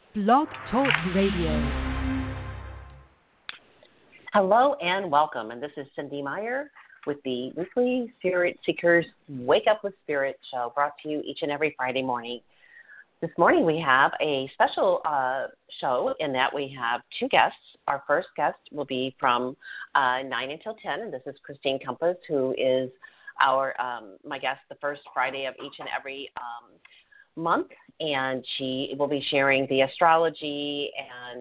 Blog Talk Radio. Hello and welcome. And this is Cindy Meyer with the weekly Spirit Seekers Wake Up with Spirit show, brought to you each and every Friday morning. This morning we have a special show in that we have two guests. Our first guest will be from 9 until 10, and this is Christine Compass, who is our my guest the first Friday of each and every month, and she will be sharing the astrology and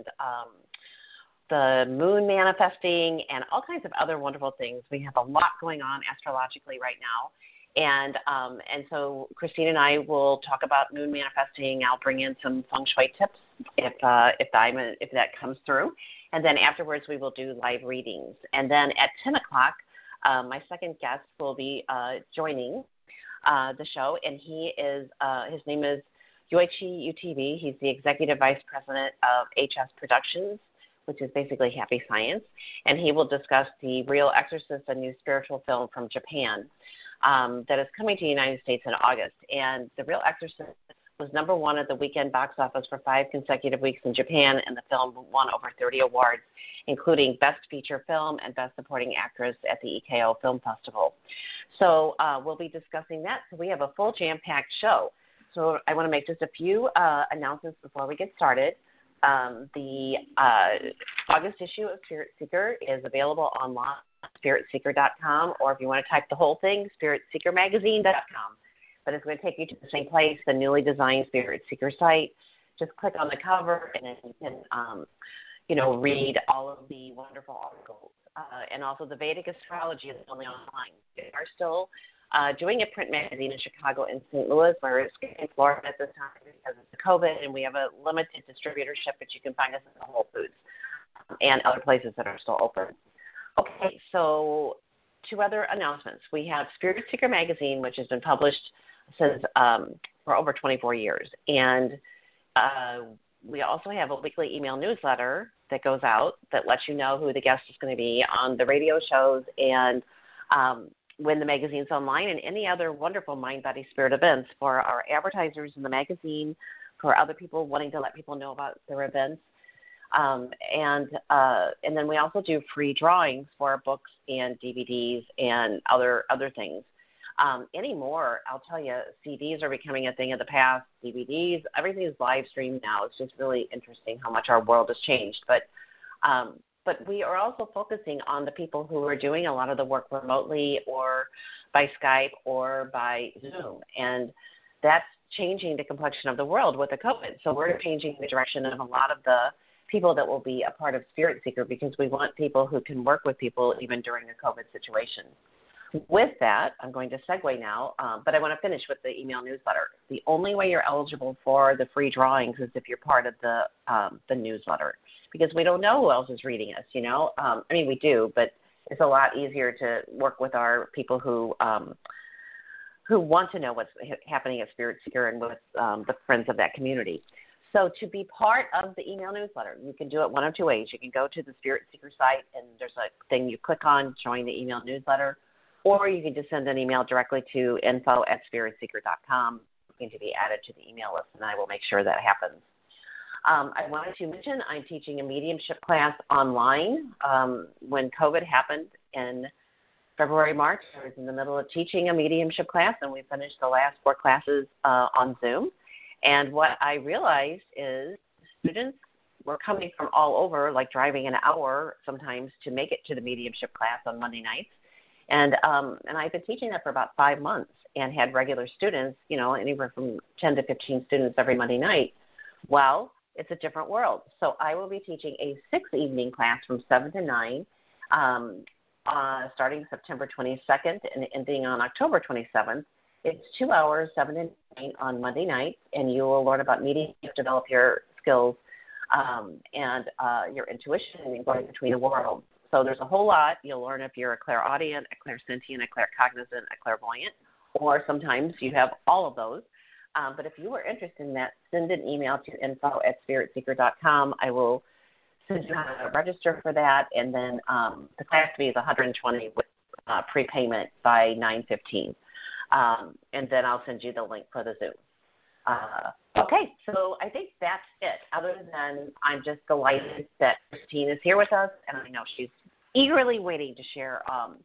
the moon manifesting and all kinds of other wonderful things. We have a lot going on astrologically right now. And so Christine and I will talk about moon manifesting. I'll bring in some feng shui tips if that comes through. And then afterwards we will do live readings. And then at 10 o'clock, my second guest will be joining the show, and his name is Yoichi UTV. He's the Executive Vice President of HS Productions, which is basically Happy Science, and he will discuss the Real Exorcist, a new spiritual film from Japan that is coming to the United States in August. And The Real Exorcist was number one at the weekend box office for 5 consecutive weeks in Japan, and the film won over 30 awards, including Best Feature Film and Best Supporting Actress at the EKO Film Festival. So we'll be discussing that. So we have a full jam-packed show. So I want to make just a few announcements before we get started. The August issue of Spirit Seeker is available online at spiritseeker.com, or if you want to type the whole thing, spiritseekermagazine.com. But it's going to take you to the same place, the newly designed Spirit Seeker site. Just click on the cover, and then you can, read all of the wonderful articles. And also the Vedic Astrology is only online. We are still doing a print magazine in Chicago and St. Louis. We're in Florida at this time because of COVID, and we have a limited distributorship, but you can find us in the Whole Foods and other places that are still open. Okay, so 2 other announcements. We have Spirit Seeker Magazine, which has been published since for over 24 years. And we also have a weekly email newsletter that goes out that lets you know who the guest is going to be on the radio shows and when the magazine's online, and any other wonderful Mind, Body, Spirit events for our advertisers in the magazine, for other people wanting to let people know about their events. And then we also do free drawings for books and DVDs and other things. Anymore, I'll tell you, CDs are becoming a thing of the past. DVDs, everything is live streamed now. It's just really interesting how much our world has changed. But we are also focusing on the people who are doing a lot of the work remotely or by Skype or by Zoom. And that's changing the complexion of the world with the COVID. So we're changing the direction of a lot of the people that will be a part of Spirit Seeker, because we want people who can work with people even during a COVID situation. With that, I'm going to segue now, but I want to finish with the email newsletter. The only way you're eligible for the free drawings is if you're part of the newsletter, because we don't know who else is reading us, we do, but it's a lot easier to work with our people who want to know what's happening at Spirit Seeker and with the friends of that community. So to be part of the email newsletter, you can do it one of 2 ways. You can go to the Spirit Seeker site, and there's a thing you click on, join the email newsletter, or you can just send an email directly to info@spiritseeker.com to be added to the email list, and I will make sure that happens. I wanted to mention I'm teaching a mediumship class online. When COVID happened in February, March, I was in the middle of teaching a mediumship class, and we finished the last 4 classes on Zoom. And what I realized is students were coming from all over, like driving an hour sometimes to make it to the mediumship class on Monday nights. And I've been teaching that for about 5 months and had regular students, anywhere from 10 to 15 students every Monday night. Well, it's a different world. So I will be teaching a 6-evening class from 7 to 9, starting September 22nd and ending on October 27th. It's 2 hours, 7 to 9 on Monday night, and you will learn about medium, develop your skills and your intuition and going between the worlds. So there's a whole lot. You'll learn if you're a clairaudient, a clairsentient, a claircognizant, a clairvoyant, or sometimes you have all of those. But if you are interested in that, send an email to info@spiritseeker.com. I will send you how to register for that, and then the class fee is $120 with prepayment by 9/15. And then I'll send you the link for the Zoom. Okay, so I think that's it. Other than I'm just delighted that Christine is here with us, and I know she's eagerly waiting to share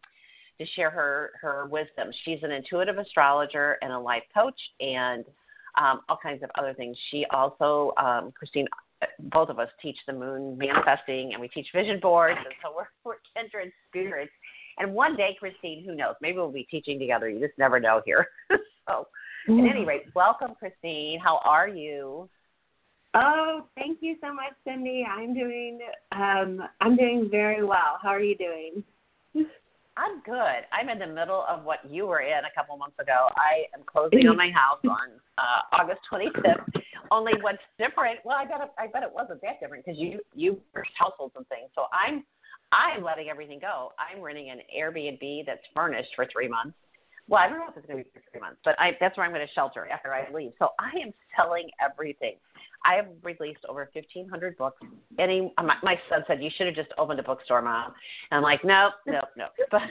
her wisdom. She's an intuitive astrologer and a life coach, and all kinds of other things. She also, Christine, both of us teach the moon manifesting, and we teach vision boards, and so we're kindred spirits. And one day, Christine, who knows? Maybe we'll be teaching together. You just never know here. So, at any rate, welcome, Christine. How are you? Oh, thank you so much, Cindy. I'm doing very well. How are you doing? I'm good. I'm in the middle of what you were in a couple months ago. I am closing on my house on August 25th. Only what's different? Well, I bet it wasn't that different because you purchased households and things. So I'm letting everything go. I'm renting an Airbnb that's furnished for 3 months. Well, I don't know if it's going to be for 3 months, but that's where I'm going to shelter after I leave. So I am selling everything. I have released over 1,500 books. My son said, you should have just opened a bookstore, Mom. And I'm like, no. But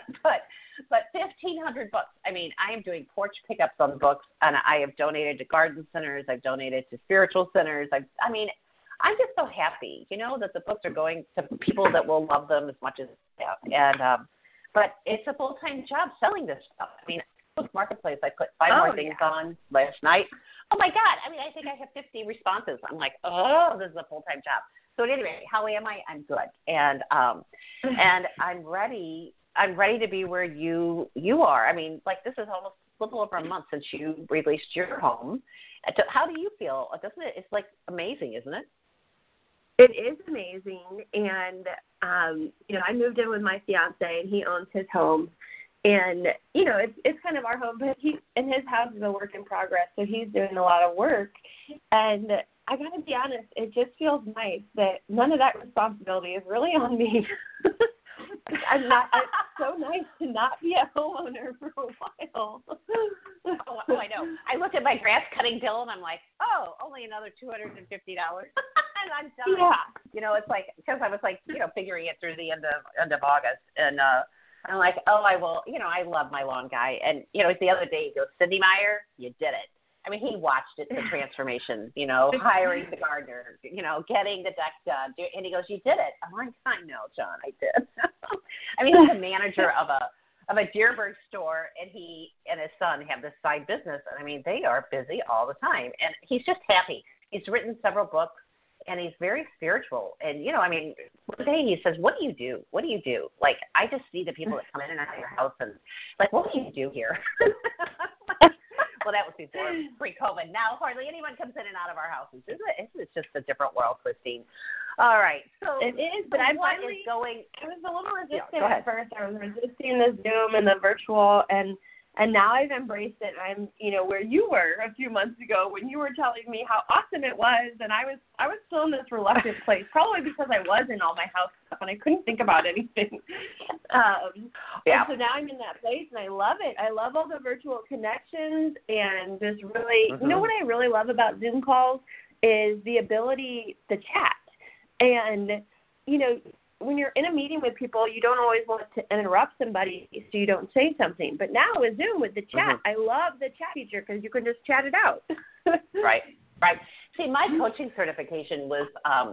1,500 books. I mean, I am doing porch pickups on books, and I have donated to garden centers. I've donated to spiritual centers. I'm just so happy, that the books are going to people that will love them as much as they have. And but it's a full-time job selling this stuff. I mean, Book Marketplace, I put 5 more things on last night. Oh, my God. I mean, I think I have 50 responses. I'm like, oh, this is a full-time job. So anyway, how am I? I'm good. And I'm ready. I'm ready to be where you are. I mean, like this is almost a little over a month since you released your home. How do you feel? Doesn't it? It's like amazing, isn't it? It is amazing, and I moved in with my fiance, and he owns his home, and it's kind of our home, but his house is a work in progress, so he's doing a lot of work, and I got to be honest, it just feels nice that none of that responsibility is really on me. It's so nice to not be a homeowner for a while. Oh, I know. I looked at my grass cutting bill and I'm like, oh, only another $250. And I'm done. Yeah. It's like, because I was like, figuring it through the end of August. And I'm like, oh, I will, I love my lawn guy. And, it's the other day, he goes, Cindy Meyer, you did it. I mean, he watched it, the transformation, hiring the gardener, getting the deck done. And he goes, you did it. I'm like, I know, John, I did. I mean, he's a manager of a Dearborn store, and he and his son have this side business. And, I mean, they are busy all the time. And he's just happy. He's written several books, and he's very spiritual. And, one day he says, what do you do? What do you do? Like, I just see the people that come in and out of your house and, like, what do you do here? Well, that was before pre-COVID. Now hardly anyone comes in and out of our houses. It's just a different world, Christine. All right. So it is, but I'm finally going. I was a little resistant at first. I was resisting the Zoom and the virtual, and now I've embraced it. I'm, where you were a few months ago when you were telling me how awesome it was, and I was still in this reluctant place, probably because I was in all my house stuff and I couldn't think about anything. And so now I'm in that place, and I love it. I love all the virtual connections, and just really, what I really love about Zoom calls is the ability to chat. And, when you're in a meeting with people, you don't always want to interrupt somebody so you don't say something. But now with Zoom, with the chat, I love the chat feature because you can just chat it out. Right. See, my coaching certification was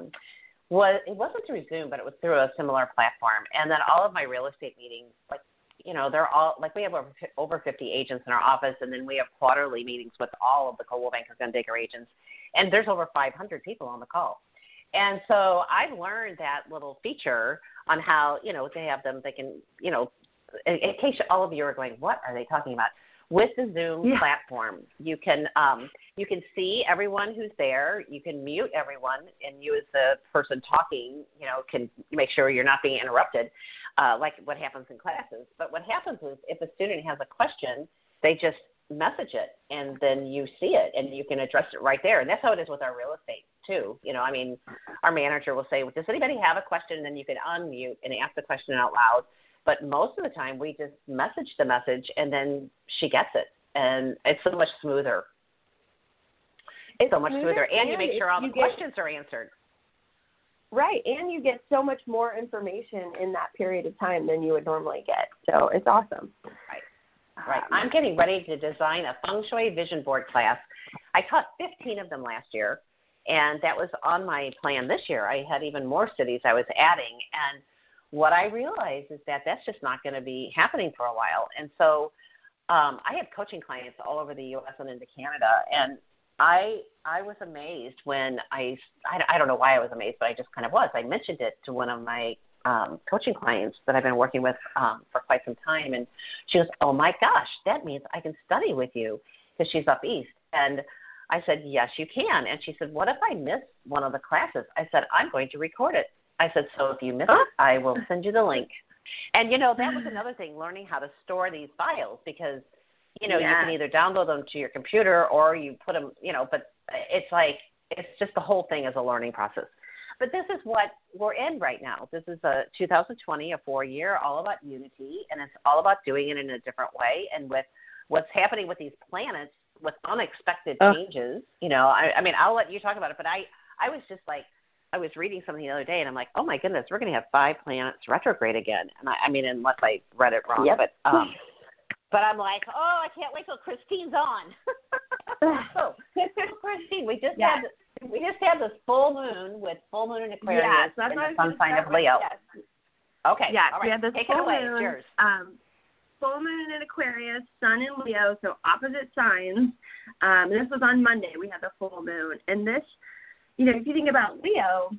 it wasn't through Zoom, but it was through a similar platform. And then all of my real estate meetings, like, they're all, like, we have over 50 agents in our office, and then we have quarterly meetings with all of the Coldwell Banker Gunn-Baker agents. And there's over 500 people on the call. And so I've learned that little feature on how, they have them, they can, in case all of you are going, what are they talking about? With the Zoom platform, you can see everyone who's there. You can mute everyone, and you as the person talking, can make sure you're not being interrupted, like what happens in classes. But what happens is if a student has a question, they just message it, and then you see it, and you can address it right there. And that's how it is with our real estate too. Our manager will say, does anybody have a question? And then you can unmute and ask the question out loud. But most of the time we just message the message, and then she gets it. And it's so much smoother. It's so much smoother. And you make sure all the questions are answered. Right. And you get so much more information in that period of time than you would normally get. So it's awesome. Right. Right. I'm getting ready to design a feng shui vision board class. I taught 15 of them last year, and that was on my plan this year. I had even more cities I was adding, and what I realized is that that's just not going to be happening for a while. And so I have coaching clients all over the U.S. and into Canada, and I was amazed when I don't know why I was amazed, but I just kind of was. I mentioned it to one of my coaching clients that I've been working with for quite some time, and she goes, "Oh my gosh, that means I can study with you," because she's up east. And I said, "Yes, you can." And she said, "What if I miss one of the classes?" I said, "I'm going to record it." I said, "So if you miss it, I will send you the link." And, that was another thing, learning how to store these files, because, you can either download them to your computer or you put them, but it's just the whole thing is a learning process. But this is what we're in right now. This is a 2020, a 4-year, all about unity, and it's all about doing it in a different way. And with what's happening with these planets, with unexpected changes, I mean, I'll let you talk about it, but I was just like, I was reading something the other day, and I'm like, oh my goodness, we're going to have 5 planets retrograde again. And I mean, unless I read it wrong, but I'm like, oh, I can't wait till Christine's on. So, Christine, we just had this full moon with full moon in Aquarius and the sun sign of Leo. Yes. Okay. Yes, all right. we had this Take full it away. moon. It's yours. Full moon in Aquarius, sun in Leo, so opposite signs. This was on Monday. We had the full moon, and this, if you think about Leo,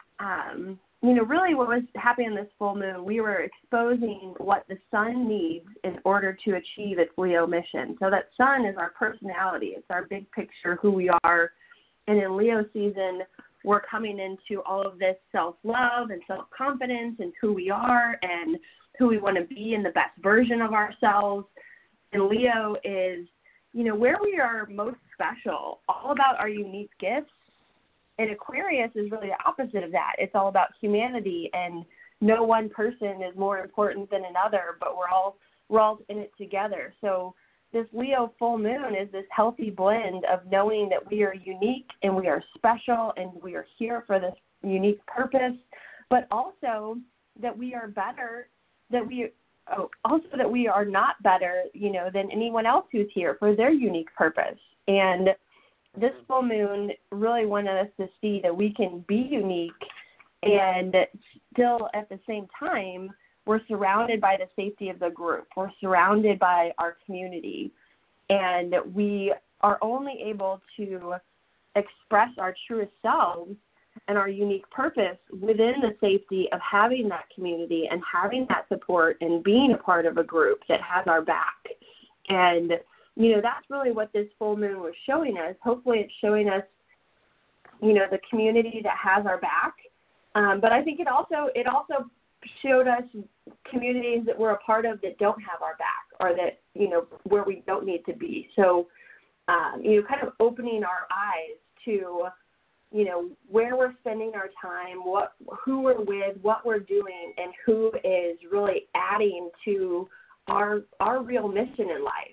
really what was happening in this full moon, we were exposing what the sun needs in order to achieve its Leo mission. So that sun is our personality. It's our big picture, who we are. And in Leo season, we're coming into all of this self-love and self-confidence and who we are and who we want to be and the best version of ourselves. And Leo is, where we are most special, all about our unique gifts. And Aquarius is really the opposite of that. It's all about humanity, and no one person is more important than another, but we're all in it together. So this Leo full moon is this healthy blend of knowing that we are unique and we are special and we are here for this unique purpose, but also that we are better, that we are not better, than anyone else who's here for their unique purpose. And this full moon really wanted us to see that we can be unique and still at the same time we're surrounded by the safety of the group. We're surrounded by our community, and we are only able to express our truest selves and our unique purpose within the safety of having that community and having that support and being a part of a group that has our back. And that's really what this full moon was showing us. Hopefully it's showing us, the community that has our back. But I think it also showed us communities that we're a part of that don't have our back, or that, where we don't need to be. So, kind of opening our eyes to, where we're spending our time, who we're with, what we're doing, and who is really adding to our real mission in life.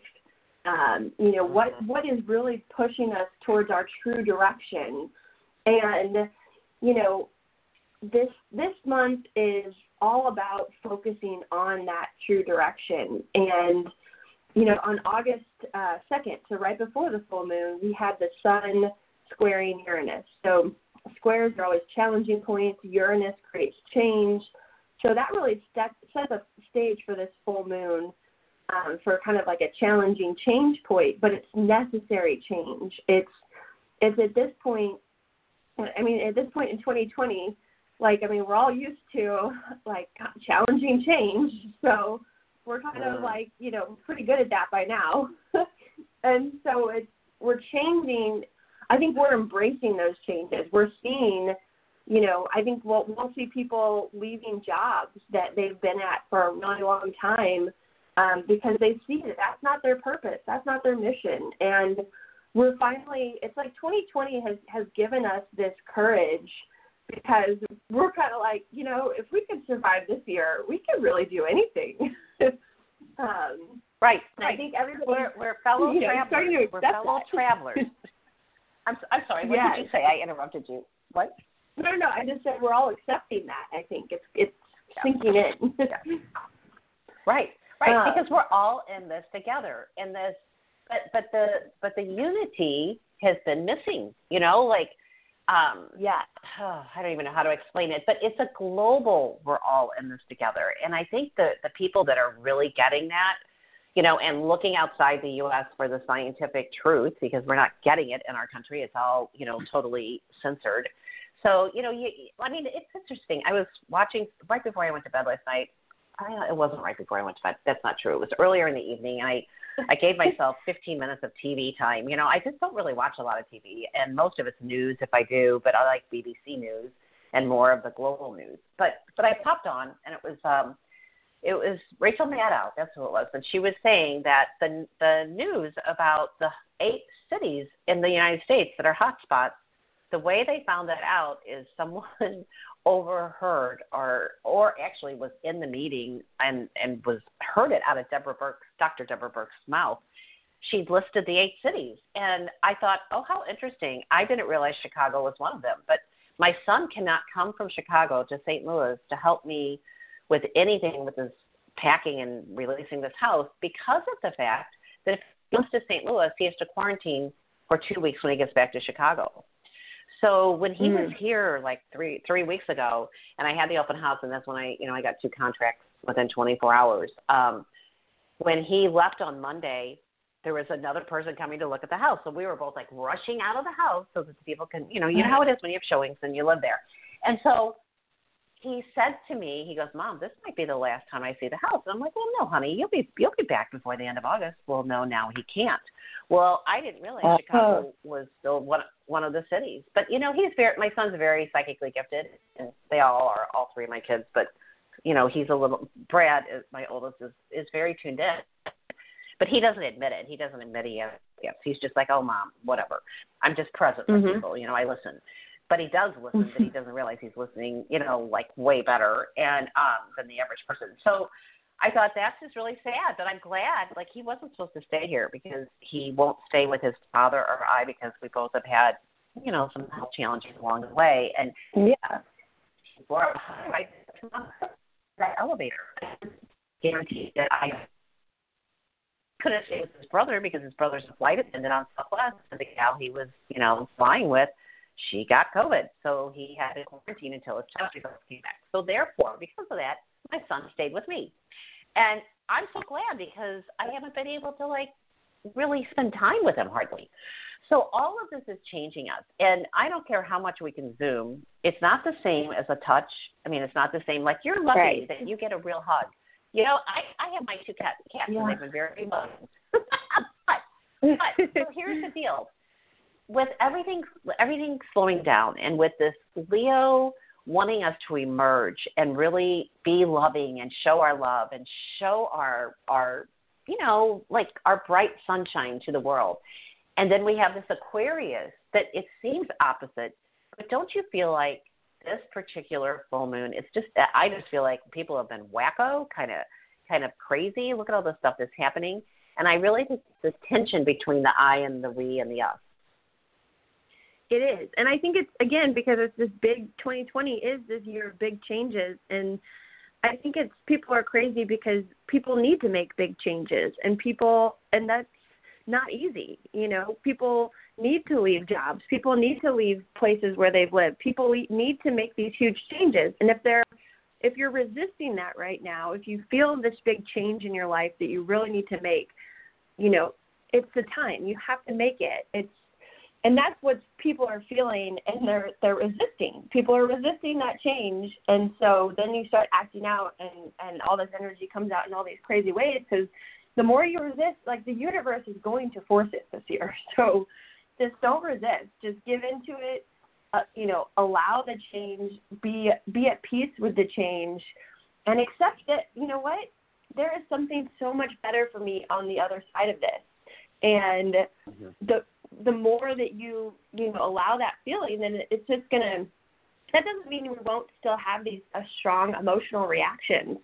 What is really pushing us towards our true direction. And, this month is all about focusing on that true direction. And, on August 2nd, so right before the full moon, we had the sun squaring Uranus. So squares are always challenging points. Uranus creates change. So that really sets a stage for this full moon. For kind of like a challenging change point, but it's necessary change. It's at this point, in 2020, we're all used to challenging change. So we're kind of pretty good at that by now. And so we're changing. I think we're embracing those changes. We're seeing, I think we'll see people leaving jobs that they've been at for a really long time. Because they see that that's not their purpose, that's not their mission. And we're finally, it's like 2020 has given us this courage, because we're kind of like, if we can survive this year, we can really do anything. Right. I think everybody, we're fellow travelers. We're fellow travelers. I'm sorry, what did you say? I interrupted you. What? No, I just said we're all accepting that. I think it's sinking in. Right. Right, because we're all in this together. And this, but the unity has been missing. You know, like, I don't even know how to explain it, but it's a global. We're all in this together, and I think the people that are really getting that, you know, and looking outside the U.S. for the scientific truth, because we're not getting it in our country. It's all, you know, totally censored. So, you know, I mean, it's interesting. I was watching right before I went to bed last night. It wasn't right before I went to bed. That's not true. It was earlier in the evening, and I gave myself 15 minutes of TV time. You know, I just don't really watch a lot of TV, and most of it's news if I do, but I like BBC News and more of the global news. But I popped on, and it was Rachel Maddow. That's who it was, and she was saying that the news about the 8 cities in the United States that are hotspots, the way they found that out is someone overheard or actually was in the meeting and was heard it out of Dr. Deborah Burke's mouth. She listed the 8 cities. And I thought, oh, how interesting. I didn't realize Chicago was one of them. But my son cannot come from Chicago to St. Louis to help me with anything with his packing and releasing this house because of the fact that if he goes to St. Louis, he has to quarantine for 2 weeks when he gets back to Chicago. So when he was here like three weeks ago, and I had the open house, and that's when I got 2 contracts within 24 hours. When he left on Monday, there was another person coming to look at the house. So we were both like rushing out of the house so that people can, you know how it is when you have showings and you live there. And so he said to me, he goes, Mom, this might be the last time I see the house. And I'm like, well, no, honey, you'll be back before the end of August. Well, no, now he can't. Well, I didn't realize Chicago was still one of the cities. But, you know, my son's very psychically gifted, and they all are, all 3 of my kids. But, you know, Brad, my oldest, is very tuned in. But he doesn't admit it. He doesn't admit he has gifts. He's just like, oh, Mom, whatever. I'm just present for people. You know, I listen. But he does listen, but he doesn't realize he's listening, you know, like way better and than the average person. So I thought that's just really sad, but I'm glad, like, he wasn't supposed to stay here because he won't stay with his father or I because we both have had, you know, some health challenges along the way. And that elevator, guaranteed that I couldn't stay with his brother because his brother's a flight attendant on Southwest, and the gal he was, you know, flying with, she got COVID, so he had to quarantine until his test results came back. So therefore, because of that, my son stayed with me. And I'm so glad because I haven't been able to, like, really spend time with him hardly. So all of this is changing us. And I don't care how much we can Zoom. It's not the same as a touch. I mean, it's not the same. Like, you're lucky that you get a real hug. You know, I have my 2 cats, and they've been very loving. but so here's the deal. With everything slowing down, and with this Leo wanting us to emerge and really be loving and show our love and show our you know, like our bright sunshine to the world. And then we have this Aquarius that it seems opposite, but don't you feel like this particular full moon, I just feel like people have been wacko, kind of crazy. Look at all the stuff that's happening. And I really think this tension between the I and the we and the us. It is. And I think it's, again, because it's this big 2020 is this year of big changes. And I think people are crazy because people need to make big changes. And that's not easy. You know, people need to leave jobs. People need to leave places where they've lived. People need to make these huge changes. And if you're resisting that right now, if you feel this big change in your life that you really need to make, you know, it's the time. You have to make it. And that's what people are feeling, and they're resisting. People are resisting that change, and so then you start acting out, and all this energy comes out in all these crazy ways because the more you resist, like, the universe is going to force it this year. So just don't resist. Just give into it. You know, allow the change. Be at peace with the change, and accept that, you know what, there is something so much better for me on the other side of this. And the more that you allow that feeling, then it's just gonna. That doesn't mean we won't still have these strong emotional reactions,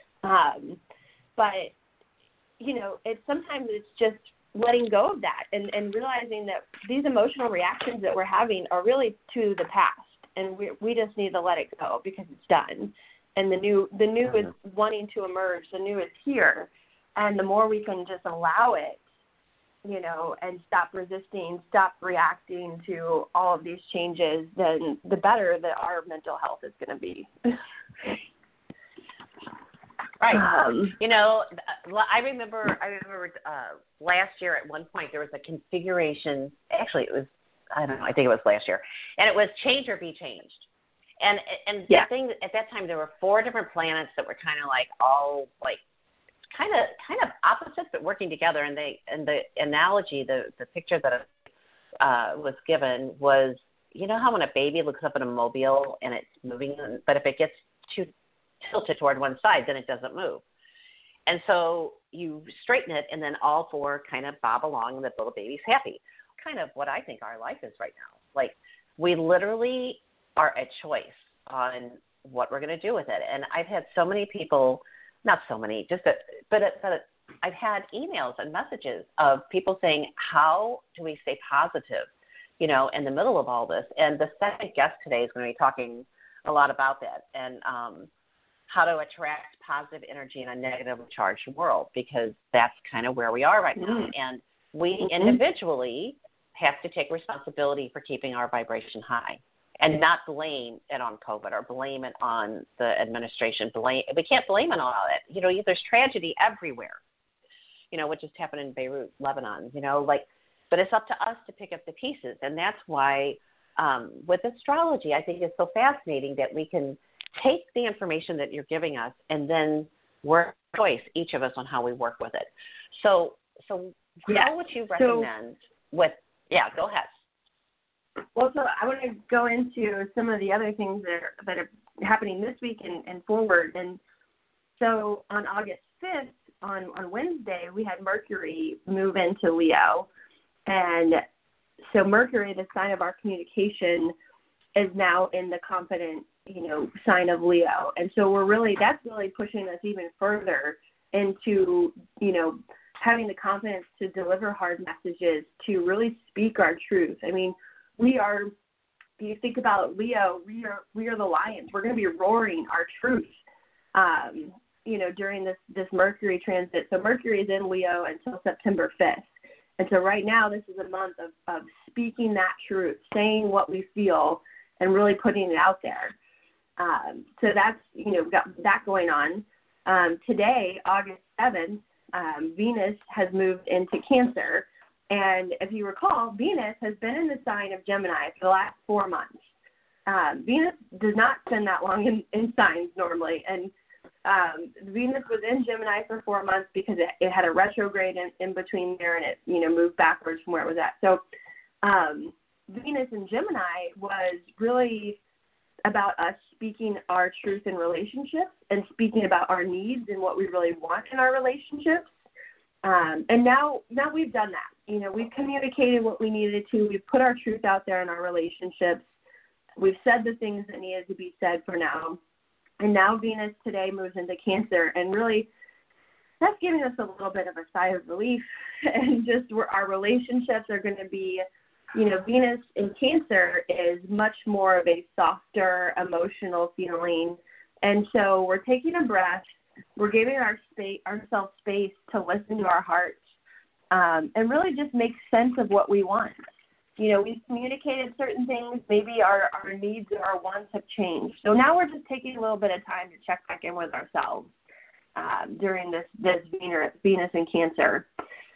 but you know, sometimes it's just letting go of that and realizing that these emotional reactions that we're having are really to the past, and we just need to let it go because it's done, and the new is wanting to emerge. The new is here. And the more we can just allow it, you know, and stop resisting, stop reacting to all of these changes, then the better that our mental health is going to be. Right. You know, I remember last year at one point there was a configuration. Actually, it was, I don't know, I think it was last year, and it was change or be changed. And the thing at that time, there were 4 different planets that were kind of like all like kind of opposites but working together. And the analogy, the picture that was given was, you know how when a baby looks up at a mobile and it's moving, but if it gets too tilted toward one side, then it doesn't move. And so you straighten it, and then all 4 kind of bob along, and the little baby's happy. Kind of what I think our life is right now. Like, we literally are a choice on what we're going to do with it. And I've had so many people, not so many, but I've had emails and messages of people saying, how do we stay positive, you know, in the middle of all this? And the second guest today is going to be talking a lot about that, and how to attract positive energy in a negatively charged world, because that's kind of where we are right now. And we individually have to take responsibility for keeping our vibration high and not blame it on COVID or blame it on the administration. We can't blame it on all that. You know, there's tragedy everywhere, you know, what just happened in Beirut, Lebanon, you know, like, but it's up to us to pick up the pieces. And that's why with astrology, I think it's so fascinating that we can take the information that you're giving us and then work choice, each of us, on how we work with it. So how would you recommend go ahead. Well, so I want to go into some of the other things that are happening this week and forward. And so on August 5th, on Wednesday, we had Mercury move into Leo. And so Mercury, the sign of our communication, is now in the confident, you know, sign of Leo. And so that's really pushing us even further into, you know, having the confidence to deliver hard messages, to really speak our truth. I mean, if you think about Leo, we are the lions. We're going to be roaring our truth, you know, during this Mercury transit. So Mercury is in Leo until September 5th. And so right now, this is a month of speaking that truth, saying what we feel, and really putting it out there. So that's, you know, got that going on. Today, August 7th, Venus has moved into Cancer. And if you recall, Venus has been in the sign of Gemini for the last 4 months. Venus does not spend that long in signs normally. And Venus was in Gemini for 4 months because it had a retrograde in between there, and it, you know, moved backwards from where it was at. So Venus in Gemini was really about us speaking our truth in relationships and speaking about our needs and what we really want in our relationships. And now we've done that. You know, we've communicated what we needed to. We've put our truth out there in our relationships. We've said the things that needed to be said for now. And now Venus today moves into Cancer. And really, that's giving us a little bit of a sigh of relief. And just our relationships are going to be, you know, Venus in Cancer is much more of a softer emotional feeling. And so we're taking a breath. We're giving ourselves space to listen to our hearts and really just make sense of what we want. You know, we've communicated certain things. Maybe our needs or our wants have changed. So now we're just taking a little bit of time to check back in with ourselves during this Venus in Cancer.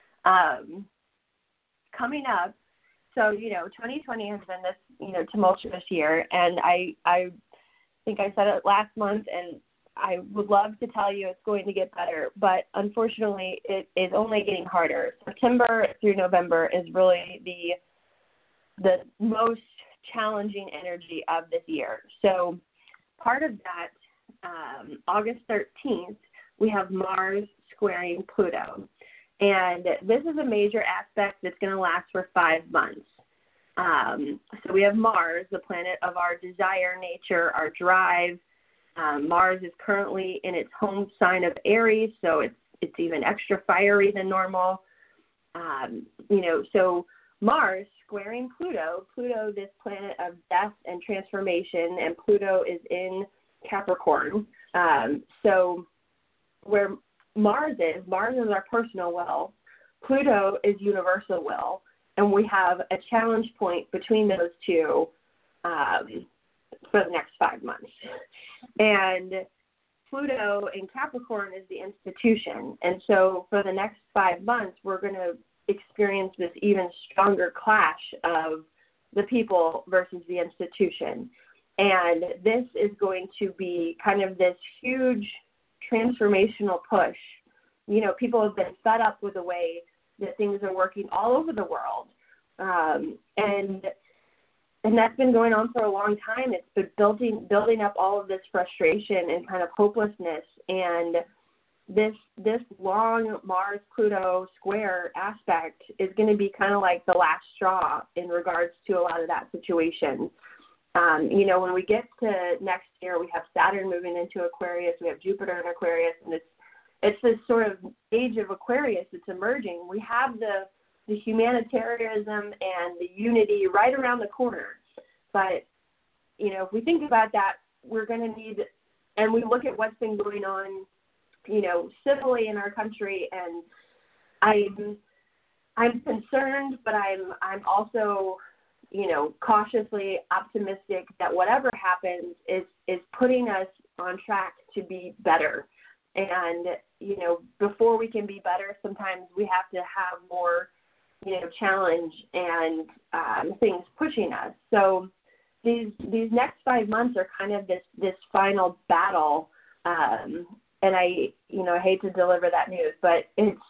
Coming up, so, you know, 2020 has been this, you know, tumultuous year. And I think I said it last month, and I would love to tell you it's going to get better, but unfortunately it is only getting harder. September through November is really the most challenging energy of this year. So part of that, August 13th, we have Mars squaring Pluto. And this is a major aspect that's going to last for 5 months. So we have Mars, the planet of our desire, nature, our drive. Mars is currently in its home sign of Aries, so it's even extra fiery than normal. You know, so Mars squaring Pluto, this planet of death and transformation, and Pluto is in Capricorn. So where Mars is our personal will. Pluto is universal will. And we have a challenge point between those two for the next 5 months. And Pluto in Capricorn is the institution. And so for the next 5 months, we're going to experience this even stronger clash of the people versus the institution. And this is going to be kind of this huge transformational push. You know, people have been fed up with the way that things are working all over the world. And that's been going on for a long time. It's been building up all of this frustration and kind of hopelessness. And this long Mars-Pluto square aspect is going to be kind of like the last straw in regards to a lot of that situation. You know, when we get to next year, we have Saturn moving into Aquarius, we have Jupiter in Aquarius, and it's this sort of age of Aquarius that's emerging. We have the humanitarianism and the unity right around the corner. But, you know, if we think about that, we're going to need, and we look at what's been going on, you know, civilly in our country, and I'm concerned, but I'm also, you know, cautiously optimistic that whatever happens is putting us on track to be better. And, you know, before we can be better, sometimes we have to have more, you know, challenge and things pushing us. So these next 5 months are kind of this final battle. And I hate to deliver that news, but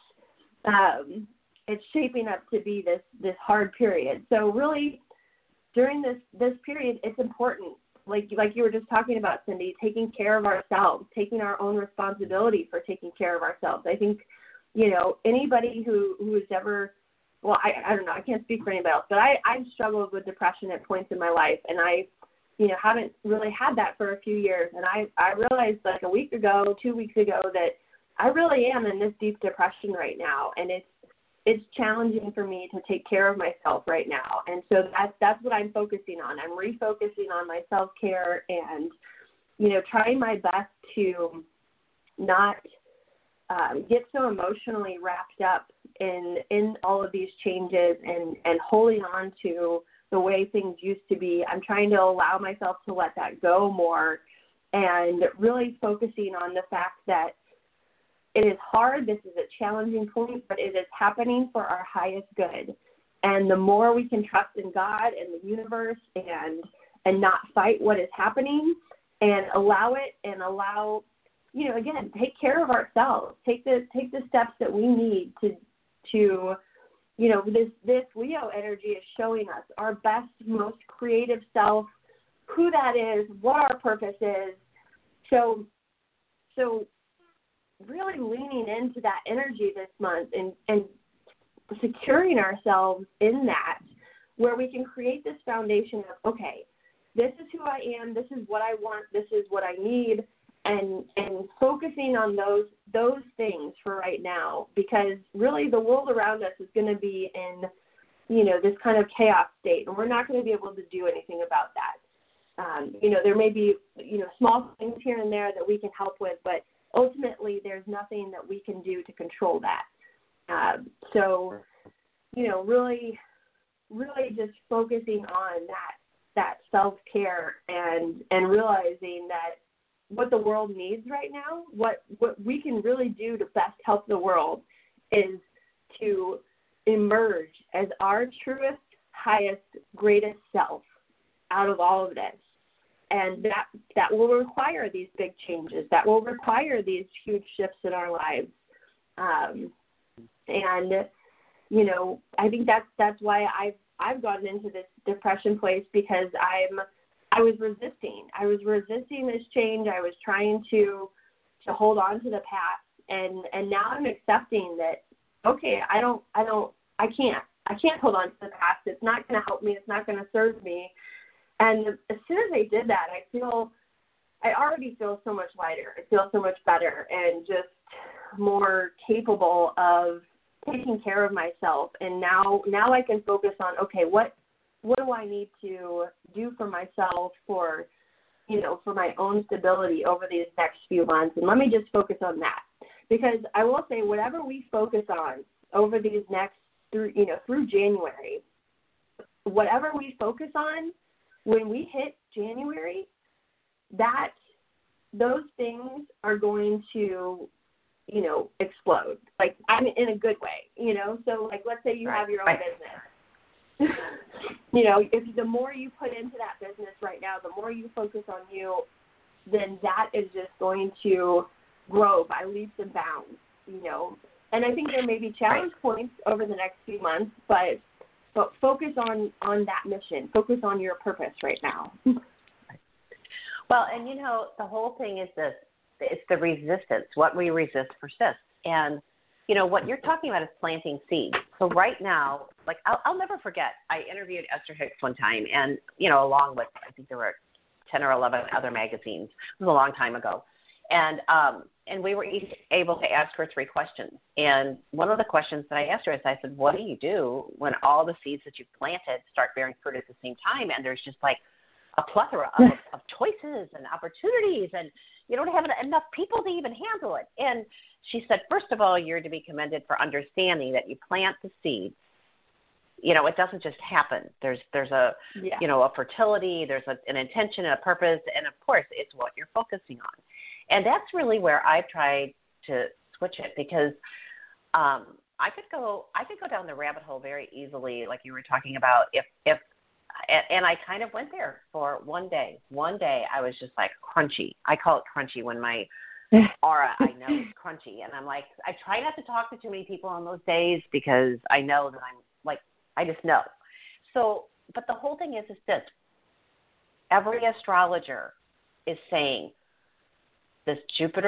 it's shaping up to be this hard period. So really, during this period, it's important, like you were just talking about, Cindy, taking care of ourselves, taking our own responsibility for taking care of ourselves. I think, you know, anybody who has ever, well, I don't know, I can't speak for anybody else, but I've struggled with depression at points in my life, and I, you know, haven't really had that for a few years. And I realized like a week ago, 2 weeks ago, that I really am in this deep depression right now, and it's challenging for me to take care of myself right now. And so that's what I'm focusing on. I'm refocusing on my self-care and, you know, trying my best to not get so emotionally wrapped up in all of these changes and holding on to the way things used to be. I'm trying to allow myself to let that go more and really focusing on the fact that it is hard. This is a challenging point, but it is happening for our highest good. And the more we can trust in God and the universe and not fight what is happening and allow it and allow, you know, again, take care of ourselves, take the steps that we need to you know, this Leo energy is showing us our best, most creative self, who that is, what our purpose is. So really leaning into that energy this month and securing ourselves in that, where we can create this foundation of, okay, this is who I am, this is what I want, this is what I need, and focusing on those things for right now, because really the world around us is going to be in, you know, this kind of chaos state, and we're not going to be able to do anything about that. You know, there may be, you know, small things here and there that we can help with, but ultimately there's nothing that we can do to control that. So, you know, really just focusing on that self-care and realizing that what the world needs right now, what we can really do to best help the world is to emerge as our truest, highest, greatest self out of all of this. And that will require these big changes. That will require these huge shifts in our lives. And, you know, I think that's why I've gotten into this depression place, because I was resisting. I was resisting this change. I was trying to hold on to the past. And now I'm accepting that, okay, I can't hold on to the past. It's not going to help me. It's not going to serve me. And as soon as I did that, I already feel so much lighter. I feel so much better and just more capable of taking care of myself. And now I can focus on, okay, what do I need to do for myself for my own stability over these next few months? And let me just focus on that. Because I will say, whatever we focus on over these next through January, whatever we focus on, when we hit January, those things are going to, explode. Like, I mean, in a good way, So, like, let's say you have your own business. If the more you put into that business right now, the more you focus on you, then that is just going to grow by leaps and bounds, And I think there may be challenge points over the next few months, but focus on that mission. Focus on your purpose right now. Well, and the whole thing is this: it's the resistance. What we resist persists. And what you're talking about is planting seeds. So right now, like I'll never forget, I interviewed Esther Hicks one time, and along with, I think there were 10 or 11 other magazines. It was a long time ago. And we were each able to ask her 3 questions. And one of the questions that I asked her is, I said, what do you do when all the seeds that you've planted start bearing fruit at the same time? And there's just like a plethora of choices and opportunities, and you don't have enough people to even handle it. And she said, first of all, you're to be commended for understanding that you plant the seeds. It doesn't just happen. There's a, a fertility, there's an intention and a purpose, and of course, it's what you're focusing on. And that's really where I've tried to switch it, because I could go down the rabbit hole very easily, like you were talking about, and I kind of went there for one day. One day I was just like crunchy. I call it crunchy when my aura, I know, is crunchy. And I'm like, I try not to talk to too many people on those days, because I know that I'm like, I just know. So, but the whole thing is this: every astrologer is saying this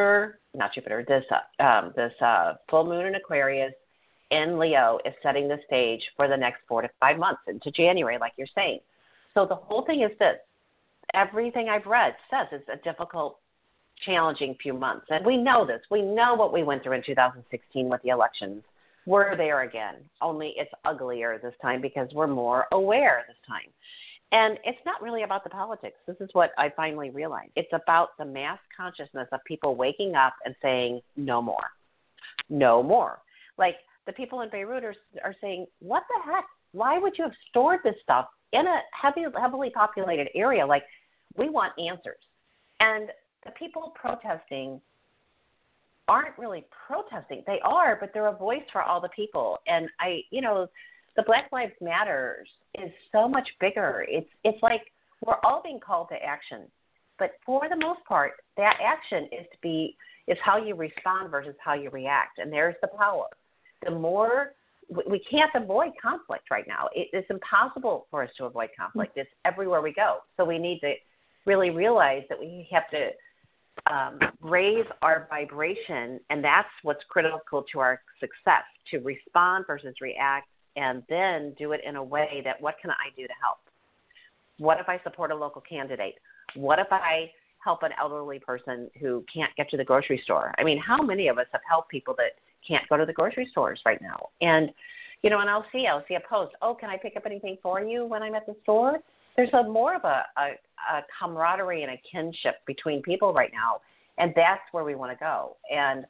full moon in Aquarius in Leo is setting the stage for the next 4 to 5 months into January, like you're saying. So the whole thing is this: everything I've read says it's a difficult, challenging few months. And we know this. We know what we went through in 2016 with the elections. We're there again, only it's uglier this time because we're more aware this time. And it's not really about the politics. This is what I finally realized. It's about the mass consciousness of people waking up and saying, no more. No more. Like the people in Beirut are saying, what the heck? Why would you have stored this stuff in a heavily populated area? Like, we want answers. And the people protesting aren't really protesting. They are, but they're a voice for all the people. And the Black Lives Matter is so much bigger. It's like we're all being called to action. But for the most part, that action is how you respond versus how you react. And there's the power. The more we can't avoid conflict right now. It's impossible for us to avoid conflict. It's everywhere we go. So we need to really realize that we have to raise our vibration, and that's what's critical to our success, to respond versus react, and then do it in a way that, what can I do to help? What if I support a local candidate? What if I help an elderly person who can't get to the grocery store? I mean, how many of us have helped people that can't go to the grocery stores right now? And, and I'll see a post, oh, can I pick up anything for you when I'm at the store? There's more of a camaraderie and a kinship between people right now, and that's where we want to go. And,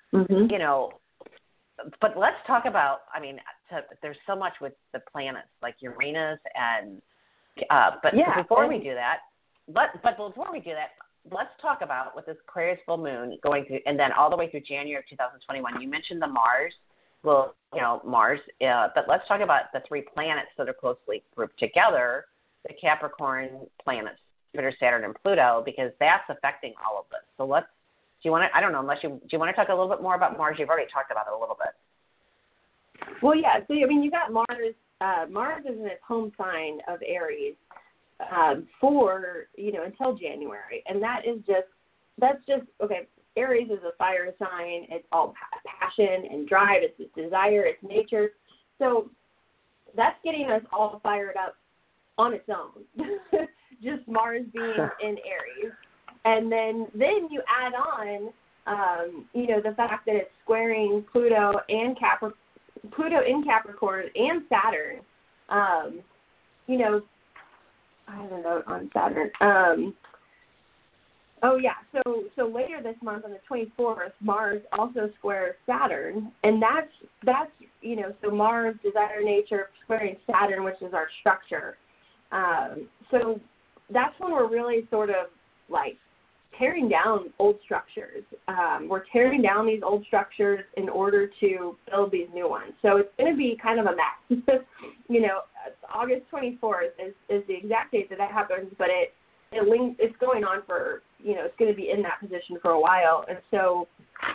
but let's talk about, there's so much with the planets, like Uranus and, before we do that, let's talk about with this Aquarius full moon going through, and then all the way through January of 2021. You mentioned the Mars. Well, Mars, but let's talk about the 3 planets that are closely grouped together, the Capricorn planets, Jupiter, Saturn, and Pluto, because that's affecting all of this. So do you want to talk a little bit more about Mars? You've already talked about it a little bit. Well, yeah. So, you got Mars. Mars is in its home sign of Aries for, until January. And that's just, okay, Aries is a fire sign. It's all passion and drive. It's just desire. It's nature. So that's getting us all fired up on its own. Just Mars being in Aries. And then you add on, the fact that it's squaring Pluto in Capricorn and Saturn. I have a note on Saturn. Oh yeah, so later this month on the 24th, Mars also squares Saturn, and that's so Mars, desire nature, squaring Saturn, which is our structure. So that's when we're really sort of like tearing down old structures. We're tearing down these old structures in order to build these new ones. So it's going to be kind of a mess. August 24th is the exact date that happens, but it's going on for, it's going to be in that position for a while. And so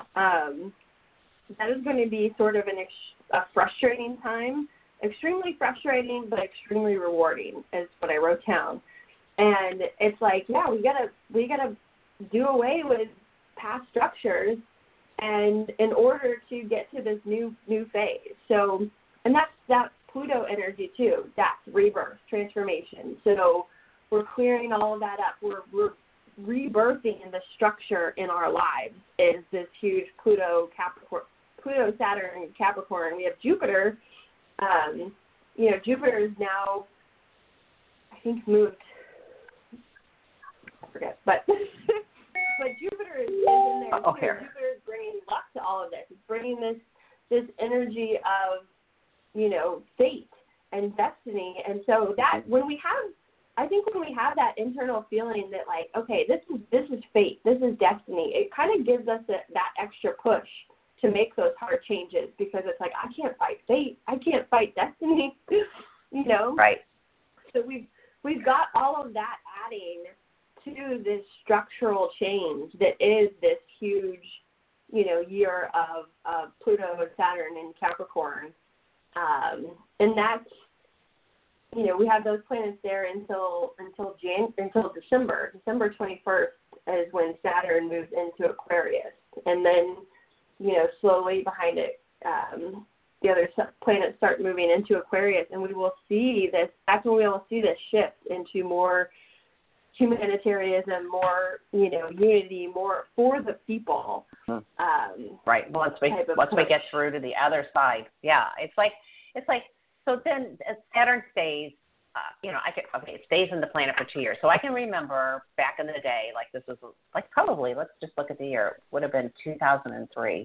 that is going to be sort of a frustrating time, extremely frustrating, but extremely rewarding is what I wrote down. And it's like, yeah, we gotta do away with past structures and in order to get to this new phase. So, and that's Pluto energy too. That's rebirth, transformation. So we're clearing all of that up. We're rebirthing the structure in our lives is this huge Pluto, Saturn, Capricorn. We have Jupiter. Jupiter is now, I think, moved. I forget, but Jupiter is in there. Oh, here. Jupiter is bringing luck to all of this. It's bringing this energy of, fate and destiny. And so that when we have that internal feeling that like, okay, this is fate, this is destiny, it kind of gives us that extra push to make those hard changes, because it's like, I can't fight fate, I can't fight destiny, Right. So we've got all of that adding to this structural change that is this huge, year of Pluto and Saturn and Capricorn, and that's, we have those planets there until December. December 21st is when Saturn moves into Aquarius, and then, slowly behind it, the other planets start moving into Aquarius, and we will see this. That's when we will see this shift into more humanitarianism, more, unity, more for the people. Right. Once we get through to the other side, yeah, it's like. So then Saturn stays, it stays in the planet for 2 years. So I can remember back in the day, like this was like probably, let's just look at the year. It would have been 2003.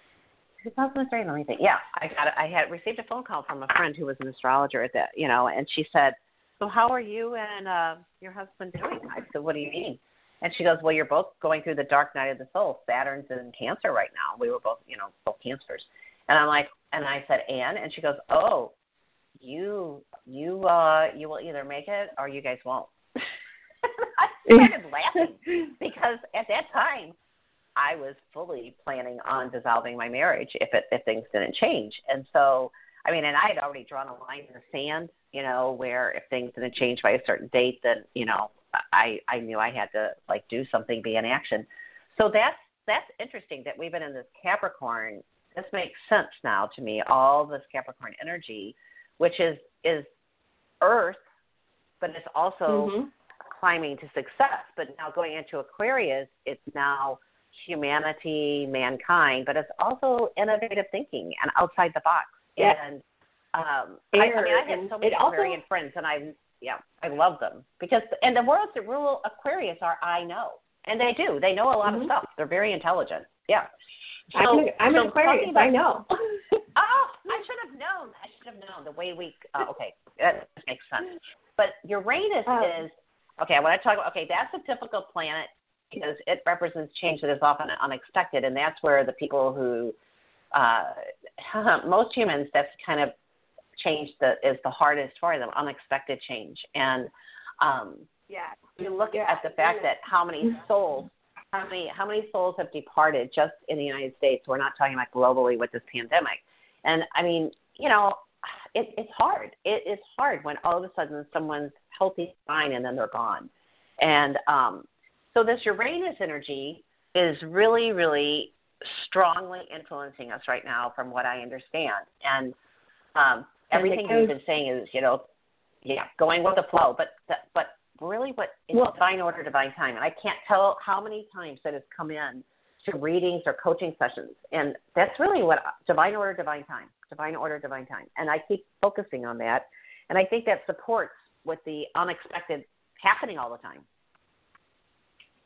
2003, let me think. Yeah, I had received a phone call from a friend who was an astrologer at that, and she said, so how are you and your husband doing? I said, what do you mean? And she goes, well, you're both going through the dark night of the soul. Saturn's in Cancer right now. We were both, both Cancers. And I'm like, and I said, and she goes, oh, you will either make it or you guys won't. I started laughing because at that time I was fully planning on dissolving my marriage if things didn't change. And so, and I had already drawn a line in the sand, where if things didn't change by a certain date, then, I knew I had to do something, be in action. So that's interesting that we've been in this Capricorn. This makes sense now to me, all this Capricorn energy, which is Earth, but it's also climbing to success. But now going into Aquarius, it's now humanity, mankind, but it's also innovative thinking and outside the box. Yeah. And I had so many Aquarian friends, and I love them because the worlds that rule Aquarius are I know, and they do. They know a lot of stuff. They're very intelligent. Yeah. So, I'm an Aquarius. I know. I should have known the way we. Okay, that makes sense. But Uranus is okay. When I talk about that's a typical planet because it represents change that is often unexpected, and that's where the people who most humans, that's kind of change that is the hardest for them, unexpected change. And you look at the fact that how many souls have departed just in the United States. We're not talking about globally with this pandemic. And it's hard. It is hard when all of a sudden someone's healthy, fine, and then they're gone. And so this Uranus energy is really, really strongly influencing us right now from what I understand. And everything you've been saying is, going with the flow. But really what is divine order, divine time. And I can't tell how many times that has come in to readings or coaching sessions. And that's really what divine order, divine time, divine order, divine time. And I keep focusing on that. And I think that supports with the unexpected happening all the time.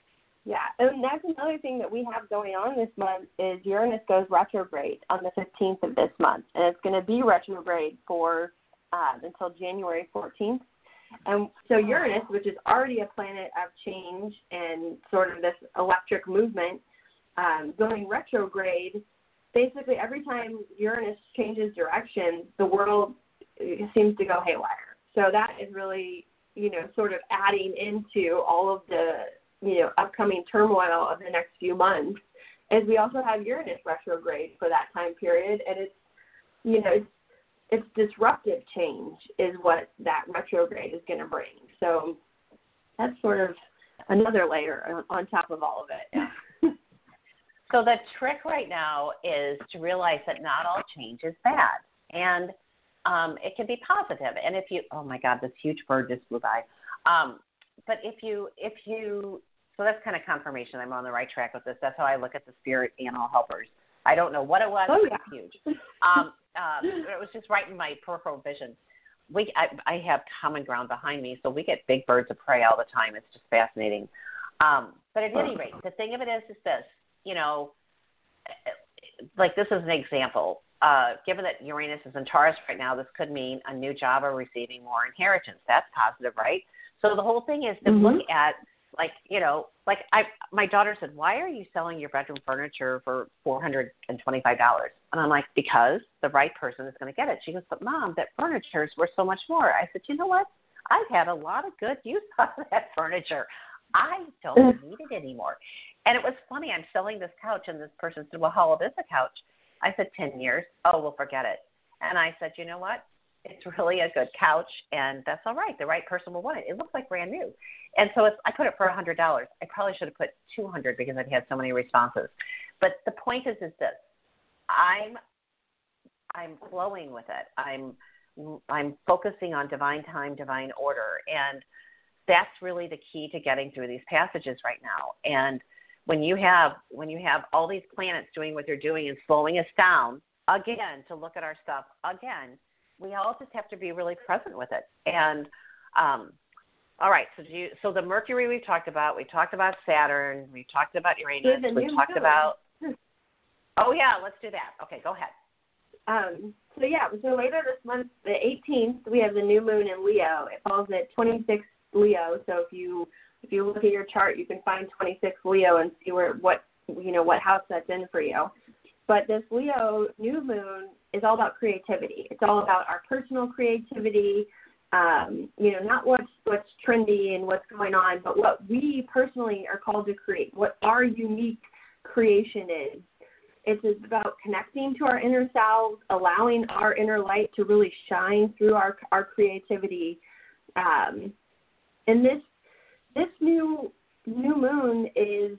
Yeah, and that's another thing that we have going on this month is Uranus goes retrograde on the 15th of this month, and it's going to be retrograde for until January 14th. And so Uranus, which is already a planet of change and sort of this electric movement, going retrograde, basically every time Uranus changes direction, the world seems to go haywire. So that is really, sort of adding into all of the, upcoming turmoil of the next few months, as we also have Uranus retrograde for that time period. And it's disruptive change is what that retrograde is going to bring. So that's sort of another layer on top of all of it. So the trick right now is to realize that not all change is bad. And it can be positive. And if you, oh my God, this huge bird just flew by. But if you, so that's kind of confirmation I'm on the right track with this. That's how I look at the spirit animal helpers. I don't know what it was. Oh, but yeah. It's huge. It was just right in my peripheral vision. I have common ground behind me, so we get big birds of prey all the time. It's just fascinating. But at any rate, the thing of it is this, like this is an example. Given that Uranus is in Taurus right now, this could mean a new job or receiving more inheritance. That's positive, right? So the whole thing is to look at, my daughter said, why are you selling your bedroom furniture for $425? And I'm like, because the right person is going to get it. She goes, but Mom, that furniture is worth so much more. I said, you know what? I've had a lot of good use out of that furniture. I don't need it anymore. And it was funny. I'm selling this couch, and this person said, well, how old is the couch? I said, 10 years. Oh, well, forget it. And I said, you know what? It's really a good couch, and that's all right. The right person will want it. It looks like brand new. And so I put it for $100. I probably should have put $200 because I'd had so many responses. But the point is this. I'm flowing with it. I'm focusing on divine time, divine order. And that's really the key to getting through these passages right now. And when you have all these planets doing what they're doing and slowing us down, again, to look at our stuff, again, we all just have to be really present with it. And all right, so the Mercury we talked about Saturn, we talked about Uranus, we talked about, oh yeah, let's do that. Okay, go ahead. So later this month, the 18th, we have the new moon in Leo. It falls at 26 Leo. So if you look at your chart, you can find 26 Leo and see what house that's in for you. But this Leo new moon is all about creativity. It's all about our personal creativity, not what's trendy and what's going on, but what we personally are called to create, what our unique creation is. It's about connecting to our inner selves, allowing our inner light to really shine through our creativity. And this new moon is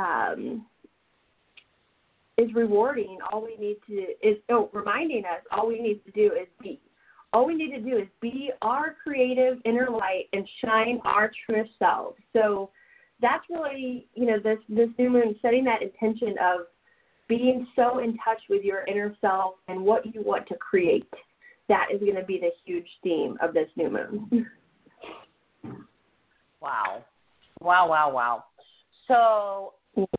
rewarding. Reminding us all we need to do is be. All we need to do is be our creative inner light and shine our true selves. So that's really, this new moon, setting that intention of being so in touch with your inner self and what you want to create. That is going to be the huge theme of this new moon. Wow. So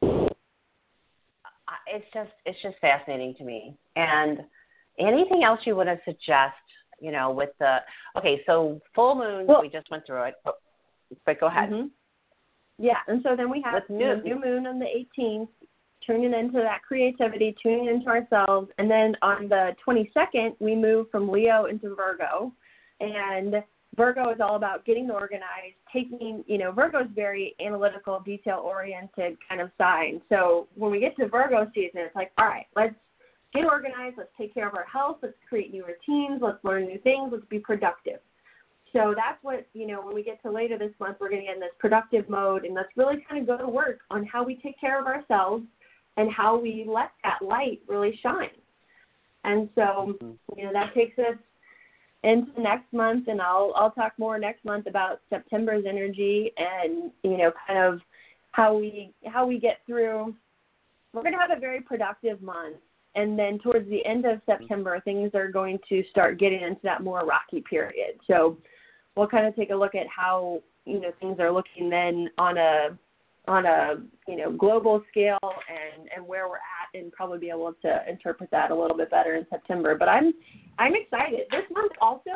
it's just fascinating to me. And anything else you want to suggest, with so full moons, we just went through it, but go ahead. Mm-hmm. Yeah, and so then we have the new moon on the 18th, tuning into that creativity, tuning into ourselves, and then on the 22nd, we move from Leo into Virgo, and Virgo is all about getting organized, Virgo is very analytical, detail-oriented kind of sign. So when we get to Virgo season, it's like, all right, let's get organized, let's take care of our health, let's create new routines, let's learn new things, let's be productive. So that's what, when we get to later this month, we're going to get in this productive mode, and let's really kind of go to work on how we take care of ourselves and how we let that light really shine. And so, that takes us into next month, and I'll talk more next month about September's energy and, kind of how we get through. We're going to have a very productive month. And then towards the end of September, things are going to start getting into that more rocky period. So we'll kind of take a look at how, things are looking then on a global scale and where we're at, and probably be able to interpret that a little bit better in September. But I'm excited. This month also,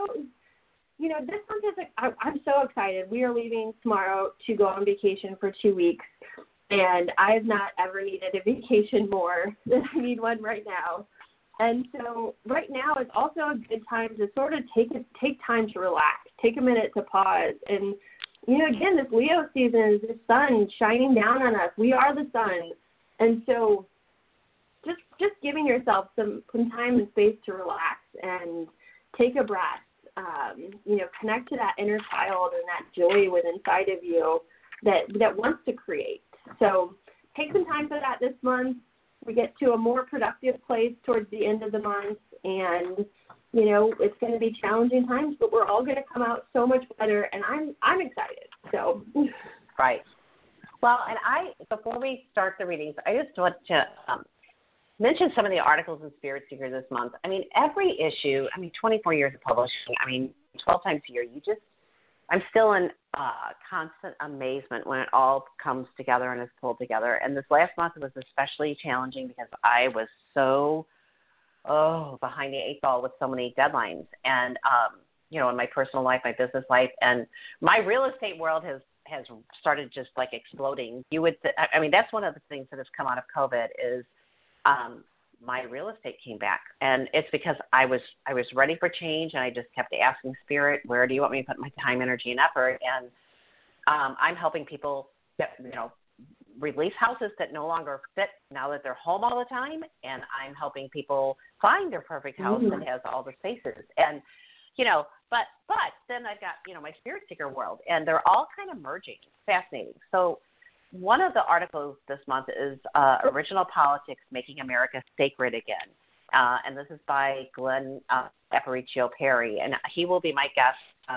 I'm so excited. We are leaving tomorrow to go on vacation for 2 weeks, and I've not ever needed a vacation more than I need one right now. And so right now is also a good time to sort of take time to relax, take a minute to pause. And, again, this Leo season is the sun shining down on us. We are the sun. And so just giving yourself some time and space to relax and take a breath, connect to that inner child and that joy within inside of you that wants to create. So take some time for that this month. We get to a more productive place towards the end of the month, and, it's going to be challenging times, but we're all going to come out so much better, and I'm excited. So. Right. Well, and before we start the readings, I just want to mention some of the articles in Spirit Seeker this month. I mean, every issue, 24 years of publishing, 12 times a year, I'm still in constant amazement when it all comes together and is pulled together. And this last month was especially challenging because I was so behind the eight ball with so many deadlines. And, in my personal life, my business life, and my real estate world has started just like exploding. That's one of the things that has come out of COVID is my real estate came back, and it's because I was ready for change, and I just kept asking Spirit, where do you want me to put my time, energy, and effort? And I'm helping people get, release houses that no longer fit now that they're home all the time, and I'm helping people find their perfect house that has all the spaces. And but then I've got my Spirit Seeker world, and they're all kind of merging. It's fascinating. So one of the articles this month is Original Politics, Making America Sacred Again. And this is by Glenn Aparicio Perry. And he will be my guest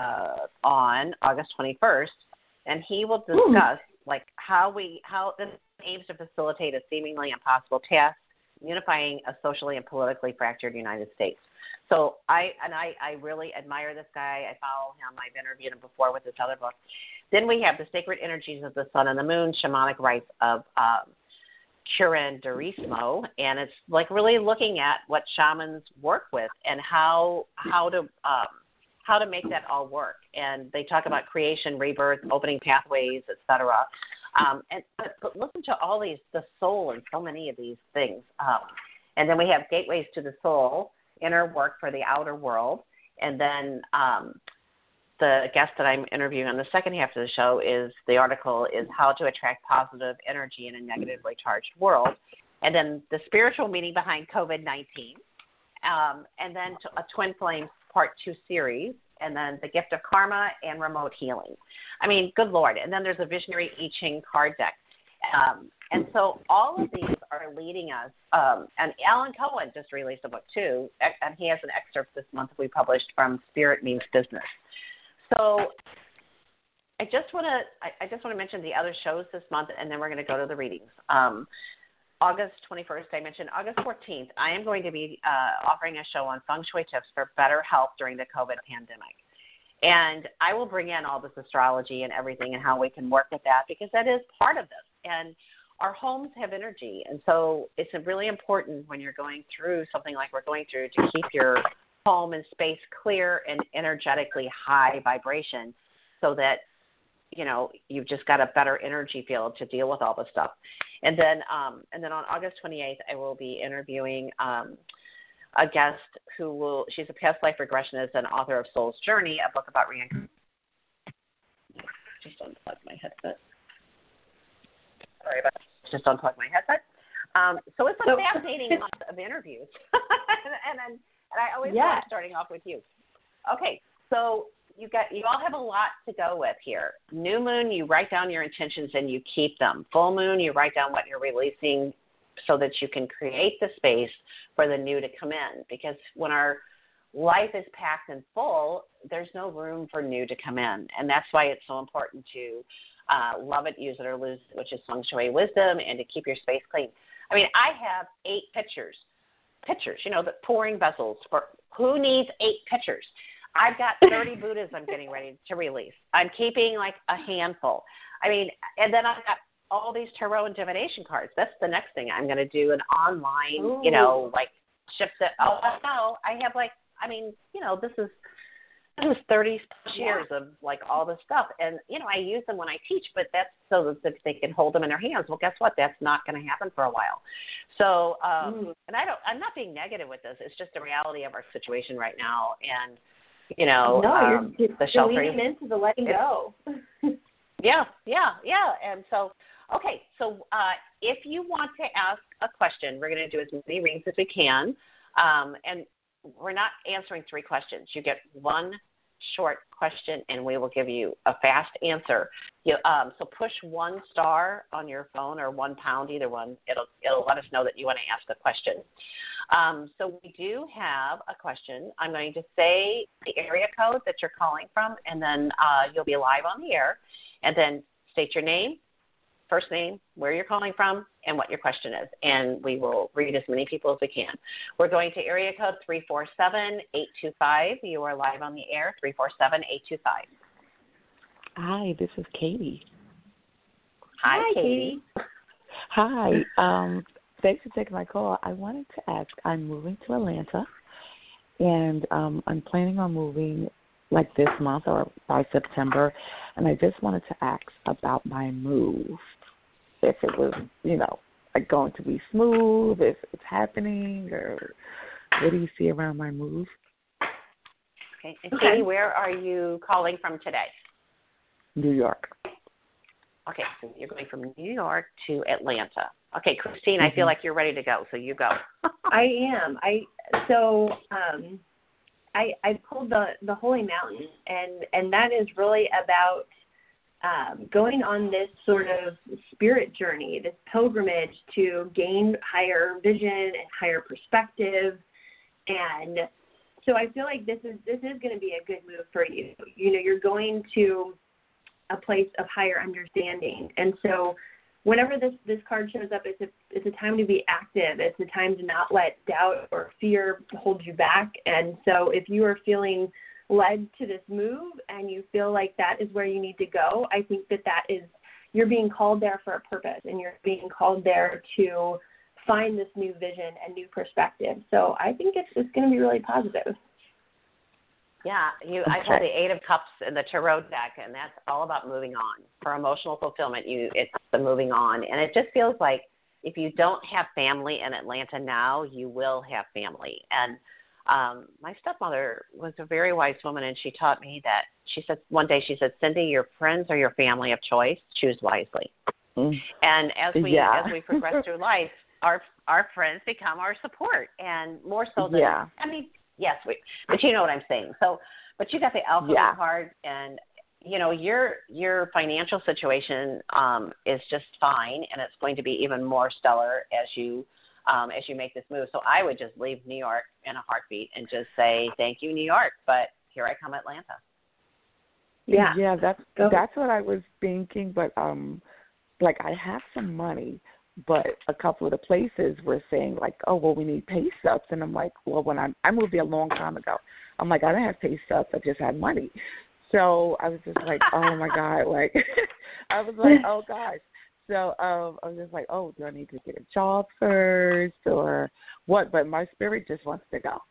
on August 21st. And he will discuss how this aims to facilitate a seemingly impossible task, unifying a socially and politically fractured United States. So I really admire this guy. I follow him. I've interviewed him before with this other book. Then we have The Sacred Energies of the Sun and the Moon, Shamanic Rites of Curanderismo, and it's really looking at what shamans work with and how to make that all work. And they talk about creation, rebirth, opening pathways, etc. But listen to all the soul in so many of these things. And then we have Gateways to the Soul, Inner Work for the Outer World, and then the guest that I'm interviewing on the second half of the show the article is How to Attract Positive Energy in a Negatively Charged World. And then the spiritual meaning behind COVID-19. And then a Twin Flames Part 2 series. And then The Gift of Karma and Remote Healing. Good Lord. And then there's a Visionary I Ching card deck. And so all of these are leading us. And Alan Cohen just released a book too. And he has an excerpt this month we published from Spirit Means Business. So I just want to mention the other shows this month, and then we're going to go to the readings. August 21st, I mentioned. August 14th, I am going to be offering a show on feng shui tips for better health during the COVID pandemic. And I will bring in all this astrology and everything and how we can work with that, because that is part of this. And our homes have energy. And so it's really important when you're going through something like we're going through to keep your home and space clear and energetically high vibration, so that you've just got a better energy field to deal with all this stuff. And then on August 28th, I will be interviewing a guest she's a past life regressionist and author of Soul's Journey, a book about reincarnation. Just unplug my headset. Sorry about that. Just unplug my headset. So it's a fascinating month of interviews. and I always love starting off with you. Okay, so you all have a lot to go with here. New moon, you write down your intentions and you keep them. Full moon, you write down what you're releasing so that you can create the space for the new to come in. Because when our life is packed and full, there's no room for new to come in. And that's why it's so important to love it, use it, or lose it, which is feng shui wisdom, and to keep your space clean. I have 8 pitchers, the pouring vessels. For who needs 8 pitchers? I've got 30 Buddhas I'm getting ready to release. I'm keeping a handful. And then I've got all these tarot and divination cards. That's the next thing. I'm going to do an online, Ooh. you know, like ships it. Oh, no, I have like, I mean, you know, this is 30 years of like all this stuff. And, you know, I use them when I teach, but that's so that they can hold them in their hands. Well, guess what? That's not going to happen for a while. So, and I'm not being negative with this. It's just the reality of our situation right now. And, you know, you're the sheltering. leaning into the letting go. Yeah. And so, okay. So if you want to ask a question, we're going to do as many readings as we can. And we're not answering 3 questions. You get 1 short question, and we will give you a fast answer. So push 1 star on your phone or 1 pound, either one. It'll let us know that you want to ask a question. So we do have a question. I'm going to say the area code that you're calling from, and then you'll be live on the air. And then state your name, first name, where you're calling from, and what your question is. And we will read as many people as we can. We're going to area code 347-825. You are live on the air, 347-825. Hi, this is Katie. Hi, Katie. Hi. Thanks for taking my call. I wanted to ask, I'm moving to Atlanta, and I'm planning on moving like this month or by September, and I just wanted to ask about my move, if it was, you know, like going to be smooth, if it's happening, or what do you see around my move? Okay. And Katie, where are you calling from today? New York. Okay, so you're going from New York to Atlanta. Okay, Christine, I feel like you're ready to go, so you go. I am. I pulled the Holy Mountain, and that is really about going on this sort of spirit journey, this pilgrimage to gain higher vision and higher perspective. And so I feel like this is going to be a good move for you. You know, you're going to a place of higher understanding, and so whenever this card shows up, it's a time to be active. It's a time to not let doubt or fear hold you back. And so if you are feeling led to this move and you feel like that is where you need to go, I think that is, you're being called there for a purpose, and you're being called there to find this new vision and new perspective. So I think it's going to be really positive. Yeah, I pulled the 8 of Cups in the Tarot deck, and that's all about moving on. For emotional fulfillment, it's the moving on. And it just feels like if you don't have family in Atlanta now, you will have family. And my stepmother was a very wise woman, and she taught me that, one day she said, Cindy, your friends are your family of choice. Choose wisely. Mm. And as we progress through life, our friends become our support, and more so than, I mean, yes, but you know what I'm saying. So, but you got the alchemy card, and you know your financial situation is just fine, and it's going to be even more stellar as you make this move. So I would just leave New York in a heartbeat and just say thank you, New York, but here I come, Atlanta. Yeah, that's what I was thinking, but like I have some money. But a couple of the places were saying, like, oh, well, we need pay stubs. And I'm like, well, when I moved there a long time ago, I'm like, I didn't have pay stubs. I just had money. So I was just like, oh, my God. Like, I was like, oh, gosh. So I was just like, oh, do I need to get a job first or what? But my spirit just wants to go.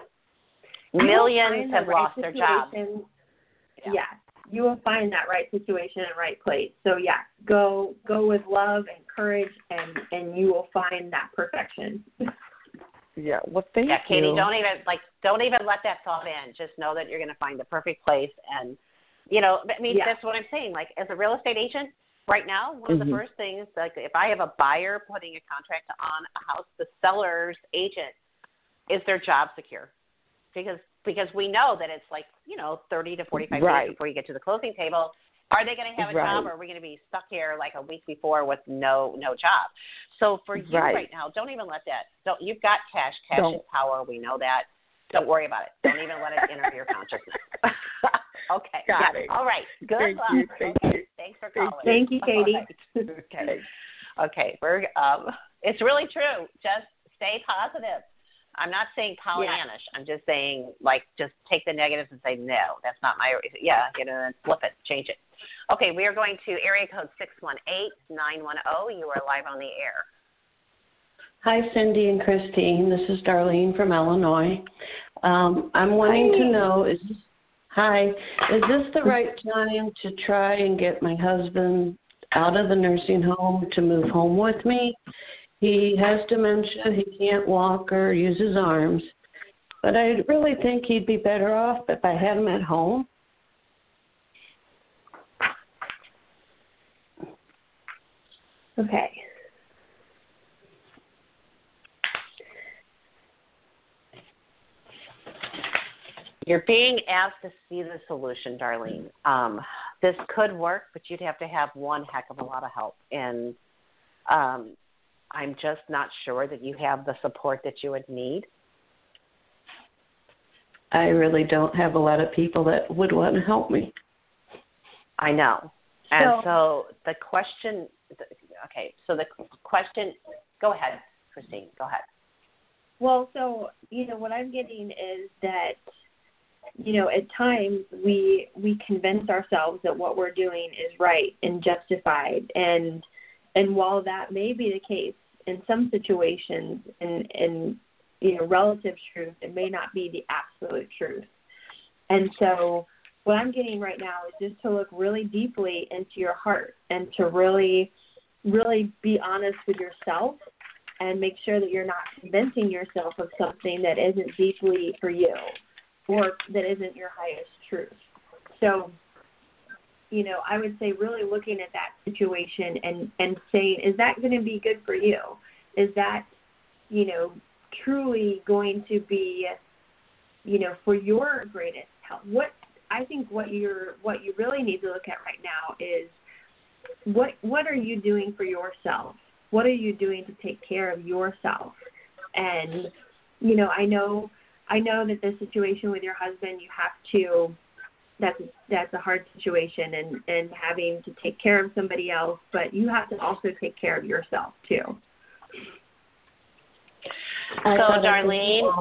Millions have lost their jobs. Yeah. You will find that right situation and right place. So go with love and courage, and you will find that perfection. Yeah. Well, thank you. Yeah, Katie, don't even let that thought in. Just know that you're going to find the perfect place, and you know, I mean, that's what I'm saying. Like as a real estate agent right now, one of the first things, like if I have a buyer putting a contract on a house, the seller's agent, is their job secure? Because we know that it's like, you know, 30 to 45 days before you get to the closing table. Are they going to have a job, or are we going to be stuck here like a week before with no job? So for you right now, don't even let that. You've got cash. Cash is power. We know that. Don't worry about it. Don't even let it enter your consciousness. Okay. Got it. All right. Good luck. Thank you. Thanks for calling. Thank you, Katie. Okay. We're it's really true. Just stay positive. I'm not saying Pollyannish. I'm just saying, like, just take the negatives and say, no, that's not my, and flip it, change it. Okay, we are going to area code 618-910. You are live on the air. Hi, Cindy and Christine. This is Darlene from Illinois. I'm wanting to know, is this the right time to try and get my husband out of the nursing home to move home with me? He has dementia. He can't walk or use his arms. But I really think he'd be better off if I had him at home. Okay. You're being asked to see the solution, Darlene. This could work, but you'd have to have one heck of a lot of help. And I'm just not sure that you have the support that you would need. I really don't have a lot of people that would want to help me. I know. And so the question, go ahead, Christine, go ahead. Well, so, what I'm getting is that, at times we convince ourselves that what we're doing is right and justified. And while that may be the case in some situations, in relative truth, it may not be the absolute truth. And so what I'm getting right now is just to look really deeply into your heart and to really, really be honest with yourself and make sure that you're not convincing yourself of something that isn't deeply for you or that isn't your highest truth. So, I would say really looking at that situation and saying, is that going to be good for you? Is that, truly going to be, for your greatest health? I think what you really need to look at right now is what are you doing for yourself? What are you doing to take care of yourself? And, I know that the situation with your husband, you have to, that's a hard situation and having to take care of somebody else, but you have to also take care of yourself too. So, Darlene,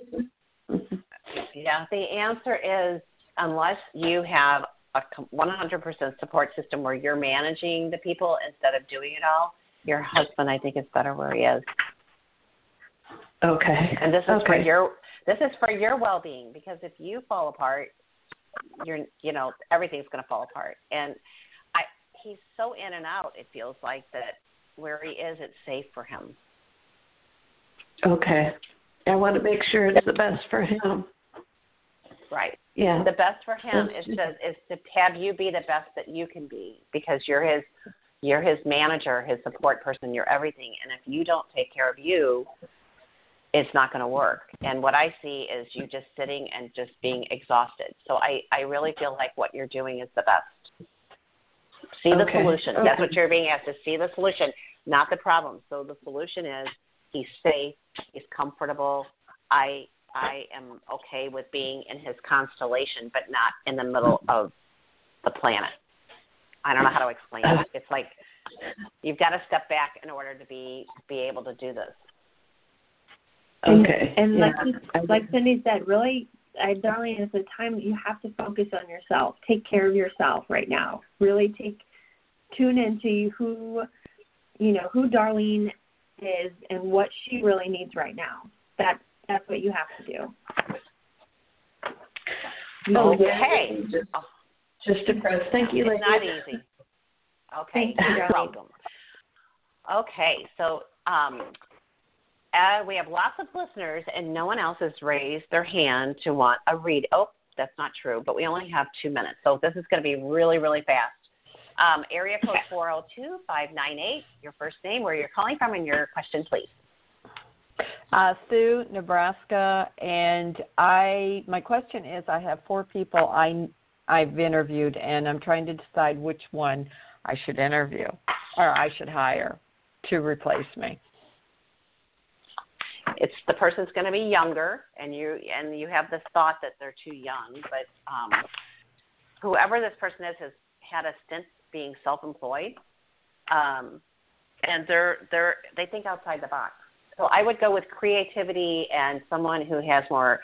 the answer is unless you have a 100% support system where you're managing the people instead of doing it all, your husband, I think, is better where he is. Okay. And this is for your well-being, because if you fall apart, everything's going to fall apart. And he's so in and out, it feels like, that where he is, it's safe for him. Okay. I want to make sure it's the best for him. Right. Yeah. The best for him is to have you be the best that you can be, because you're his manager, his support person, you're everything. And if you don't take care of you, it's not going to work. And what I see is you just sitting and just being exhausted. So I really feel like what you're doing is the best. See the solution. Okay. That's what you're being asked to see, the solution, not the problem. So the solution is he's safe, he's comfortable. I am okay with being in his constellation, but not in the middle of the planet. I don't know how to explain it. It's like you've got to step back in order to be able to do this. Okay. And like Cindy said, really, Darlene, it's a time that you have to focus on yourself. Take care of yourself right now. Really tune into who Darlene is and what she really needs right now. That's what you have to do. Okay. Just to press. Thank you. It's not easy. Okay. You're welcome. Okay. So we have lots of listeners, and no one else has raised their hand to want a read. Oh, that's not true, but we only have 2 minutes. So this is going to be really, really fast. Area code 402-598, your first name, where you're calling from, and your question, please. Sue, Nebraska, and my question is, I have 4 people I've interviewed, and I'm trying to decide which one I should interview or I should hire to replace me. It's the person's going to be younger, and you have this thought that they're too young, but whoever this person is has had a stint being self-employed, and they think outside the box. So I would go with creativity and someone who has more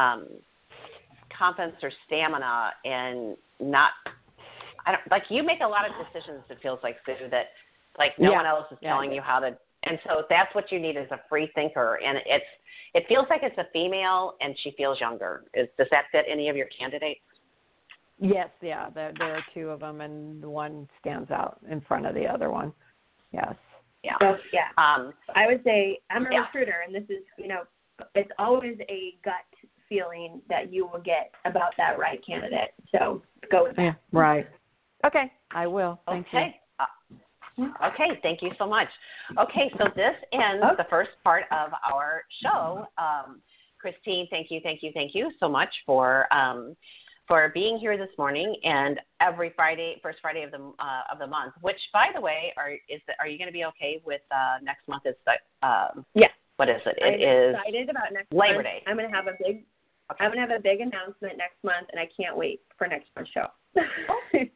confidence or stamina and not. I don't like you make a lot of decisions. It feels like Sue that like no one else is telling you how to. And so that's what you need is a free thinker. And it feels like it's a female and she feels younger. Does that fit any of your candidates? Yes, there are two of them, and one stands out in front of the other one. Yes. Yeah. So, I would say I'm a recruiter, and this is, it's always a gut feeling that you will get about that right candidate. So go with that. Yeah, right. Okay, I will. Thank you. Okay, thank you so much. Okay, so this ends the first part of our show. Christine, thank you so much for being here this morning and every Friday, first Friday of the month. Which, by the way, are you going to be okay with next month? Is what is it? I'm excited about next Labor month. Day. I'm going to have a big announcement next month, and I can't wait for next month's show. Good.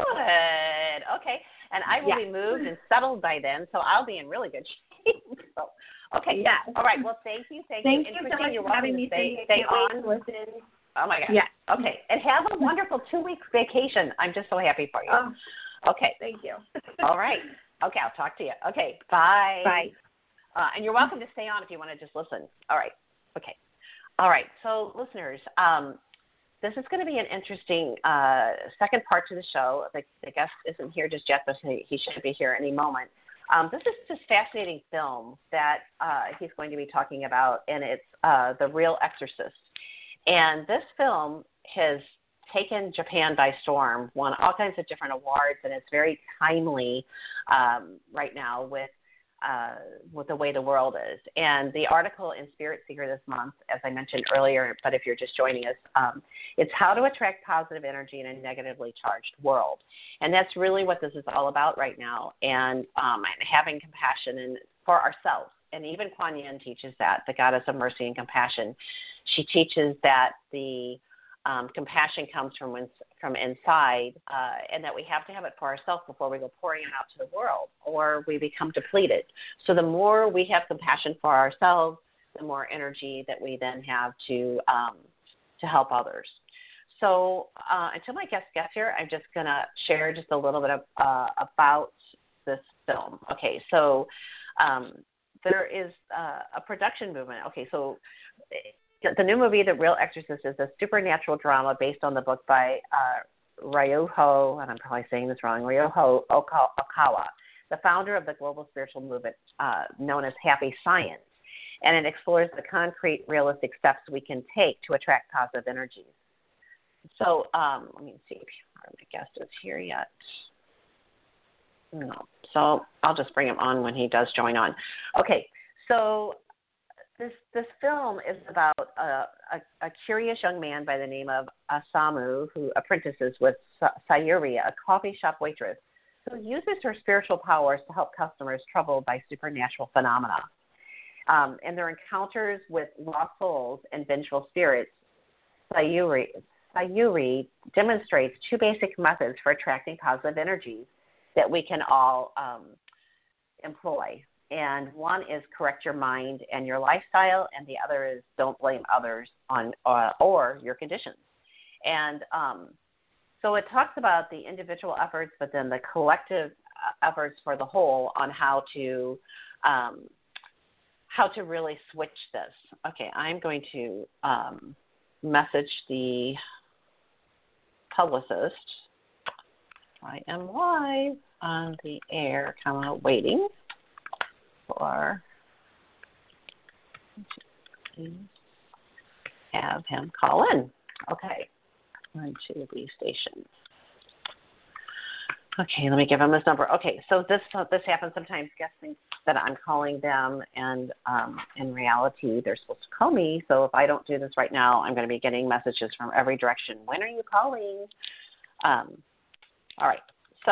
Okay. And I will be moved and settled by then, so I'll be in really good shape. So, okay. Yeah. All right. Well, thank you. Thank you so much for having me. Stay on. Listen. Oh, my God. Yeah. Okay. And have a wonderful 2-week vacation. I'm just so happy for you. Okay. Thank you. All right. Okay. I'll talk to you. Okay. Bye. Bye. And you're welcome to stay on if you want to just listen. All right. Okay. All right. So, listeners, this is going to be an interesting second part to the show. The guest isn't here just yet, but he should be here any moment. This is this fascinating film that he's going to be talking about, and it's The Real Exorcist. And this film has taken Japan by storm, won all kinds of different awards, and it's very timely right now with the way the world is. And the article in Spirit Seeker this month, as I mentioned earlier, but if you're just joining us, it's how to attract positive energy in a negatively charged world. And that's really what this is all about right now, and having compassion for ourselves. And even Kuan Yin teaches that, the goddess of mercy and compassion. She teaches that the compassion comes from inside, and that we have to have it for ourselves before we go pouring it out to the world, or we become depleted. So the more we have compassion for ourselves, the more energy that we then have to help others. So until my guest gets here, I'm just going to share just a little bit of, about this film. Okay, so there is a production movement. Okay, so the new movie, The Real Exorcist, is a supernatural drama based on the book by Ryoho, and I'm probably saying this wrong, Ryoho Okawa, the founder of the global spiritual movement known as Happy Science. And it explores the concrete, realistic steps we can take to attract positive energies. So let me see if my guest is here yet. No. So I'll just bring him on when he does join on. Okay, so this film is about a curious young man by the name of Asamu who apprentices with Sayuri, a coffee shop waitress, who uses her spiritual powers to help customers troubled by supernatural phenomena. And their encounters with lost souls and vengeful spirits, Sayuri demonstrates two basic methods for attracting positive energies that we can all employ. And one is correct your mind and your lifestyle, and the other is don't blame others on or your conditions. And so it talks about the individual efforts, but then the collective efforts for the whole on how to really switch this. Okay, I'm going to message the publicist. I am live on the air, kind of waiting for have him call in. Okay, on to the station. Okay, let me give him his number. Okay, so this happens sometimes. Guests think that I'm calling them, and in reality, they're supposed to call me. So if I don't do this right now, I'm going to be getting messages from every direction. When are you calling? All right, so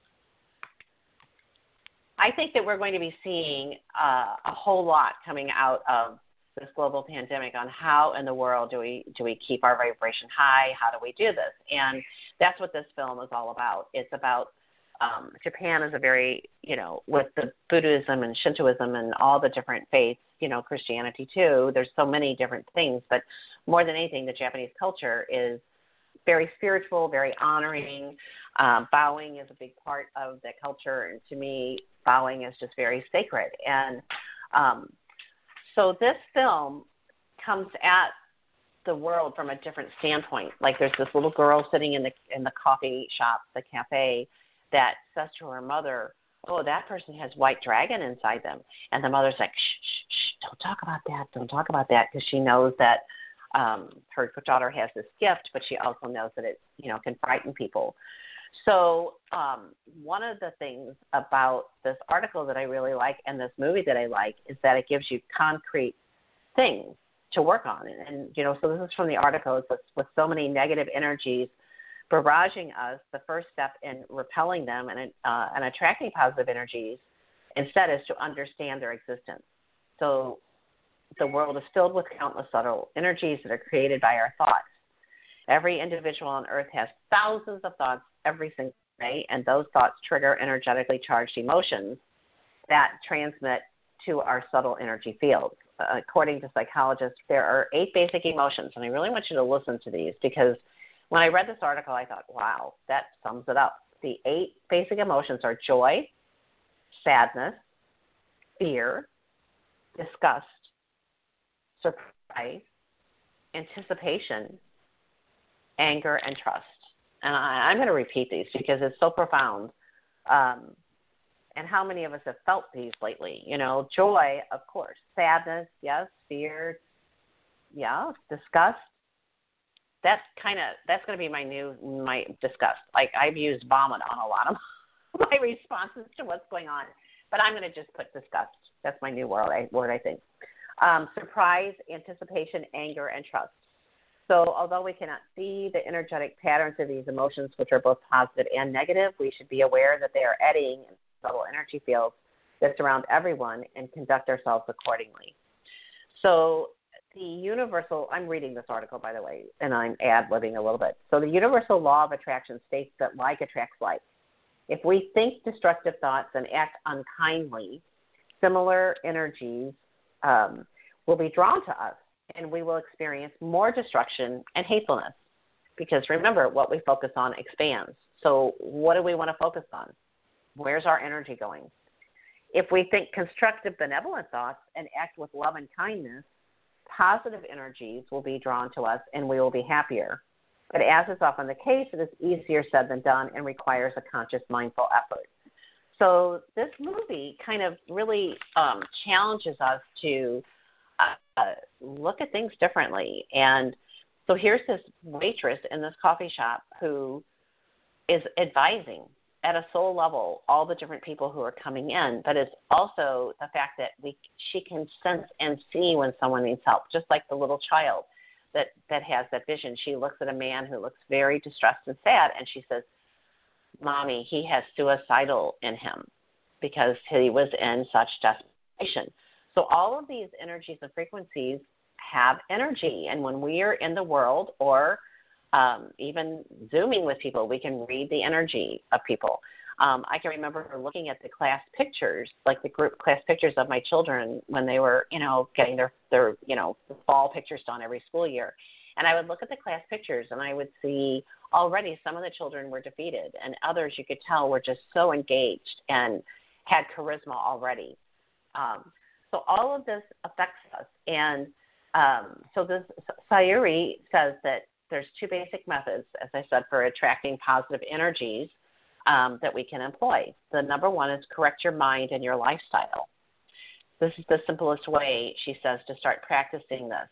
I think that we're going to be seeing a whole lot coming out of this global pandemic on how in the world do we keep our vibration high? How do we do this? And that's what this film is all about. It's about Japan is a very, with the Buddhism and Shintoism and all the different faiths, Christianity too, there's so many different things, but more than anything, the Japanese culture is very spiritual, very honoring. Bowing is a big part of the culture, and to me, bowing is just very sacred. And so this film comes at the world from a different standpoint. Like there's this little girl sitting in the coffee shop, the cafe, that says to her mother, "Oh, that person has white dragon inside them." And the mother's like, "Shh, don't talk about that. Don't talk about that," because she knows that her daughter has this gift, but she also knows that it, can frighten people. So one of the things about this article that I really like and this movie that I like is that it gives you concrete things to work on. And so this is from the article. It's with so many negative energies barraging us, the first step in repelling them and attracting positive energies instead is to understand their existence. So the world is filled with countless subtle energies that are created by our thoughts. Every individual on Earth has thousands of thoughts every single day, and those thoughts trigger energetically charged emotions that transmit to our subtle energy fields. According to psychologists, there are 8 basic emotions, and I really want you to listen to these because when I read this article, I thought, wow, that sums it up. The 8 basic emotions are joy, sadness, fear, disgust, surprise, anticipation, anger, and trust. And I'm going to repeat these because it's so profound. And how many of us have felt these lately? Joy, of course. Sadness, yes. Fear, yeah. Disgust. That's going to be my disgust. Like I've used vomit on a lot of my responses to what's going on. But I'm going to just put disgust. That's my new word, I think. Surprise, anticipation, anger, and trust. So although we cannot see the energetic patterns of these emotions, which are both positive and negative, we should be aware that they are eddying in subtle energy fields that surround everyone and conduct ourselves accordingly. So the universal, I'm reading this article, by the way, and I'm ad-libbing a little bit. So the universal law of attraction states that like attracts like. If we think destructive thoughts and act unkindly, similar energies will be drawn to us, and we will experience more destruction and hatefulness. Because remember, what we focus on expands. So what do we want to focus on? Where's our energy going? If we think constructive, benevolent thoughts and act with love and kindness, positive energies will be drawn to us, and we will be happier. But as is often the case, it is easier said than done and requires a conscious, mindful effort. So this movie kind of really challenges us to look at things differently. And so here's this waitress in this coffee shop who is advising at a soul level all the different people who are coming in, but it's also the fact that she can sense and see when someone needs help, just like the little child that has that vision. She looks at a man who looks very distressed and sad, and she says, "Mommy, he has suicidal in him because he was in such desperation." So all of these energies and frequencies have energy, and when we are in the world or even Zooming with people, we can read the energy of people. I can remember looking at the class pictures, like the group class pictures of my children when they were, getting their the fall pictures done every school year. And I would look at the class pictures and I would see already some of the children were defeated and others you could tell were just so engaged and had charisma already. So all of this affects us. And so this Sayuri says that there's 2 basic methods, as I said, for attracting positive energies that we can employ. The number 1 is correct your mind and your lifestyle. This is the simplest way, she says, to start practicing this,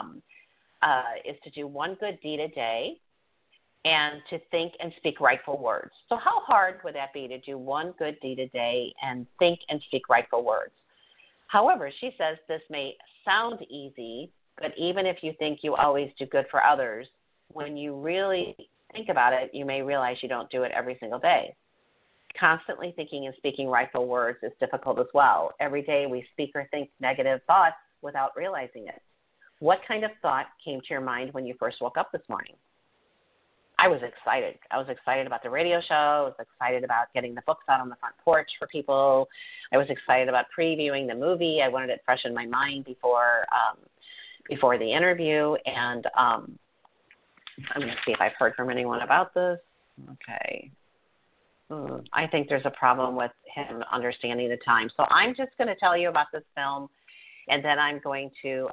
is to do one good deed a day and to think and speak rightful words. So how hard would that be to do one good deed a day and think and speak rightful words? However, she says this may sound easy, but even if you think you always do good for others, when you really think about it, you may realize you don't do it every single day. Constantly thinking and speaking rightful words is difficult as well. Every day we speak or think negative thoughts without realizing it. What kind of thought came to your mind when you first woke up this morning? I was excited. I was excited about the radio show. I was excited about getting the books out on the front porch for people. I was excited about previewing the movie. I wanted it fresh in my mind before the interview. And I'm going to see if I've heard from anyone about this. Okay. I think there's a problem with him understanding the time. So I'm just going to tell you about this film, and then I'm going to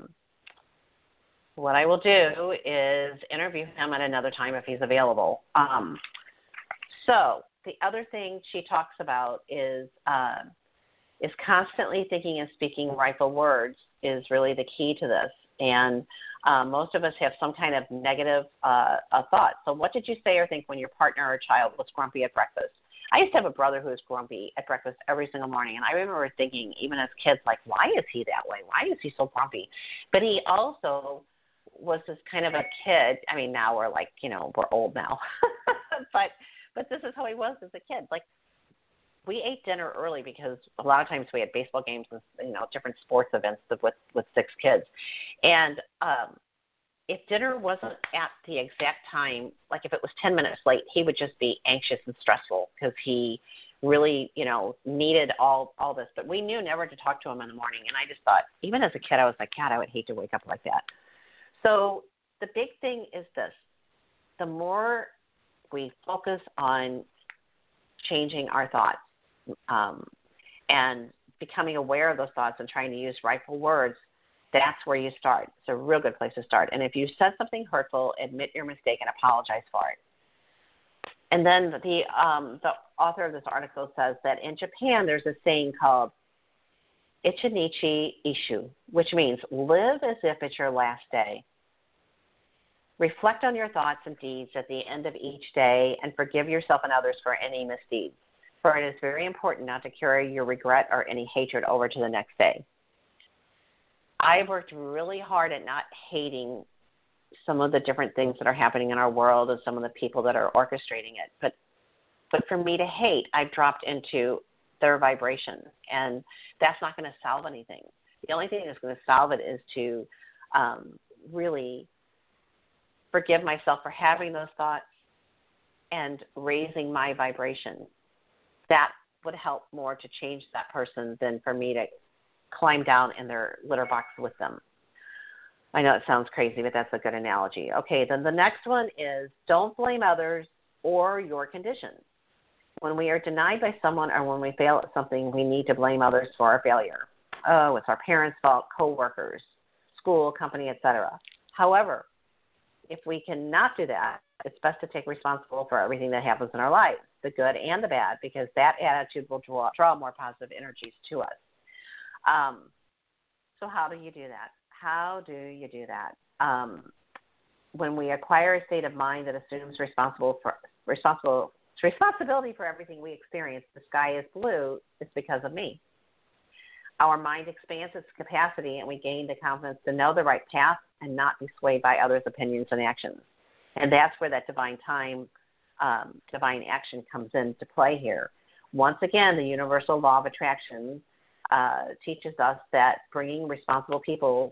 what I will do is interview him at another time if he's available. So the other thing she talks about is constantly thinking and speaking rightful words is really the key to this. And most of us have some kind of negative thought. So what did you say or think when your partner or child was grumpy at breakfast? I used to have a brother who was grumpy at breakfast every single morning, and I remember thinking, even as kids, like, why is he that way? Why is he so grumpy? But he also was this kind of a kid. I mean, now we're like, we're old now. but this is how he was as a kid. Like, we ate dinner early because a lot of times we had baseball games and, different sports events with 6 kids. And if dinner wasn't at the exact time, like if it was 10 minutes late, he would just be anxious and stressful because he really, needed all this. But we knew never to talk to him in the morning. And I just thought, even as a kid, I was like, God, I would hate to wake up like that. So the big thing is this. The more we focus on changing our thoughts and becoming aware of those thoughts and trying to use rightful words, that's where you start. It's a real good place to start. And if you said something hurtful, admit your mistake and apologize for it. And then the author of this article says that in Japan there's a saying called Ichinichi Ishu, which means live as if it's your last day. Reflect on your thoughts and deeds at the end of each day and forgive yourself and others for any misdeeds. For it is very important not to carry your regret or any hatred over to the next day. I've worked really hard at not hating some of the different things that are happening in our world and some of the people that are orchestrating it. But for me to hate, I've dropped into their vibration, and that's not going to solve anything. The only thing that's going to solve it is to really forgive myself for having those thoughts and raising my vibration. That would help more to change that person than for me to climb down in their litter box with them. I know it sounds crazy, but that's a good analogy. Okay, then the next one is don't blame others or your conditions. When we are denied by someone or when we fail at something, we need to blame others for our failure. Oh, it's our parents' fault, coworkers, school, company, etc. However, if we cannot do that, it's best to take responsibility for everything that happens in our lives, the good and the bad, because that attitude will draw more positive energies to us. So how do you do that? How do you do that? When we acquire a state of mind that assumes responsibility for everything we experience, the sky is blue, it's because of me. Our mind expands its capacity, and we gain the confidence to know the right path and not be swayed by others' opinions and actions. And that's where that divine action comes into play here. Once again, the universal law of attraction teaches us that bringing responsible people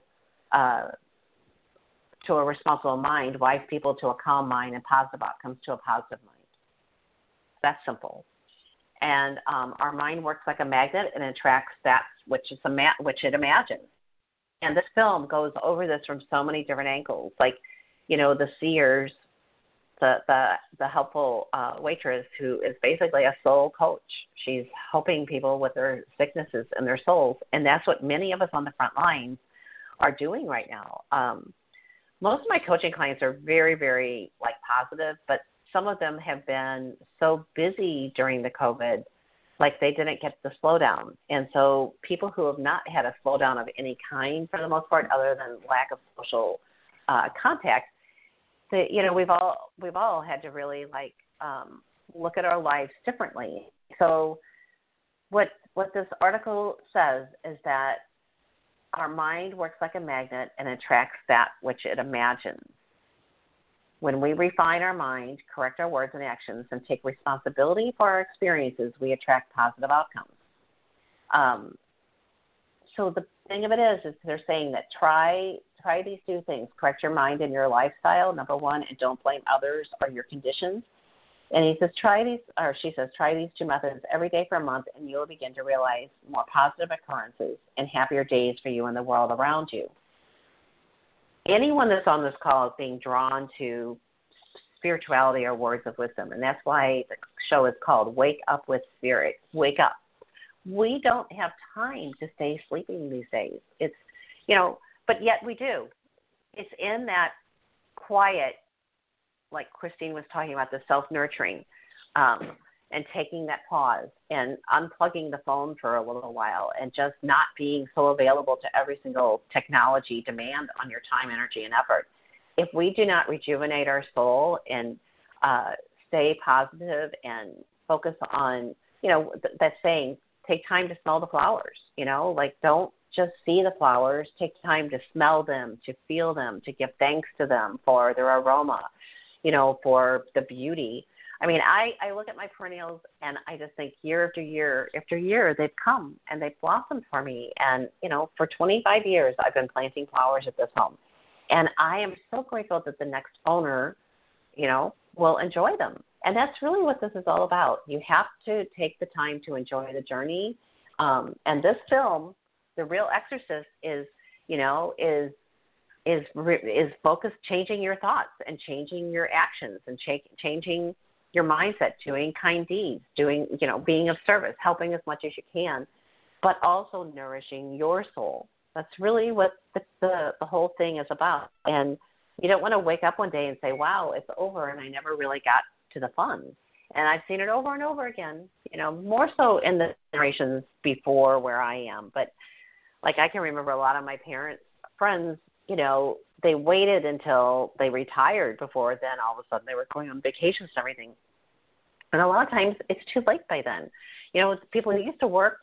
to a responsible mind, wise people to a calm mind, and positive outcomes to a positive mind. That's simple. And our mind works like a magnet and attracts that which it imagines. And this film goes over this from so many different angles. Like, the seers, the helpful waitress who is basically a soul coach. She's helping people with their sicknesses and their souls. And that's what many of us on the front lines are doing right now. Most of my coaching clients are very, very positive, but some of them have been so busy during the COVID, they didn't get the slowdown. And so people who have not had a slowdown of any kind for the most part, other than lack of social contact, we've all had to really look at our lives differently. So what this article says is that our mind works like a magnet and attracts that which it imagines. When we refine our mind, correct our words and actions, and take responsibility for our experiences, we attract positive outcomes. So the thing of it is they're saying that try to try these two things. Correct your mind and your lifestyle, number one, and don't blame others or your conditions. And he says, she says, try these two methods every day for a month, and you'll begin to realize more positive occurrences and happier days for you and the world around you. Anyone that's on this call is being drawn to spirituality or words of wisdom, and that's why the show is called Wake Up with Spirit. Wake up. We don't have time to stay sleeping these days. It's, but yet we do. It's in that quiet, like Christine was talking about, the self-nurturing, and taking that pause and unplugging the phone for a little while and just not being so available to every single technology demand on your time, energy, and effort. If we do not rejuvenate our soul and stay positive and focus on, that saying, take time to smell the flowers, don't just see the flowers, take time to smell them, to feel them, to give thanks to them for their aroma, for the beauty. I mean, I look at my perennials and I just think year after year after year, they've come and they've blossomed for me. And, for 25 years, I've been planting flowers at this home. And I am so grateful that the next owner, will enjoy them. And that's really what this is all about. You have to take the time to enjoy the journey. And this film, The Real Exorcist, is focused changing your thoughts and changing your actions and changing your mindset, doing kind deeds, being of service, helping as much as you can, but also nourishing your soul. That's really what the whole thing is about. And you don't want to wake up one day and say, wow, it's over and I never really got to the fun. And I've seen it over and over again, more so in the generations before where I am. But like I can remember a lot of my parents' friends, they waited until they retired before then all of a sudden they were going on vacations and everything. And a lot of times it's too late by then. People used to work,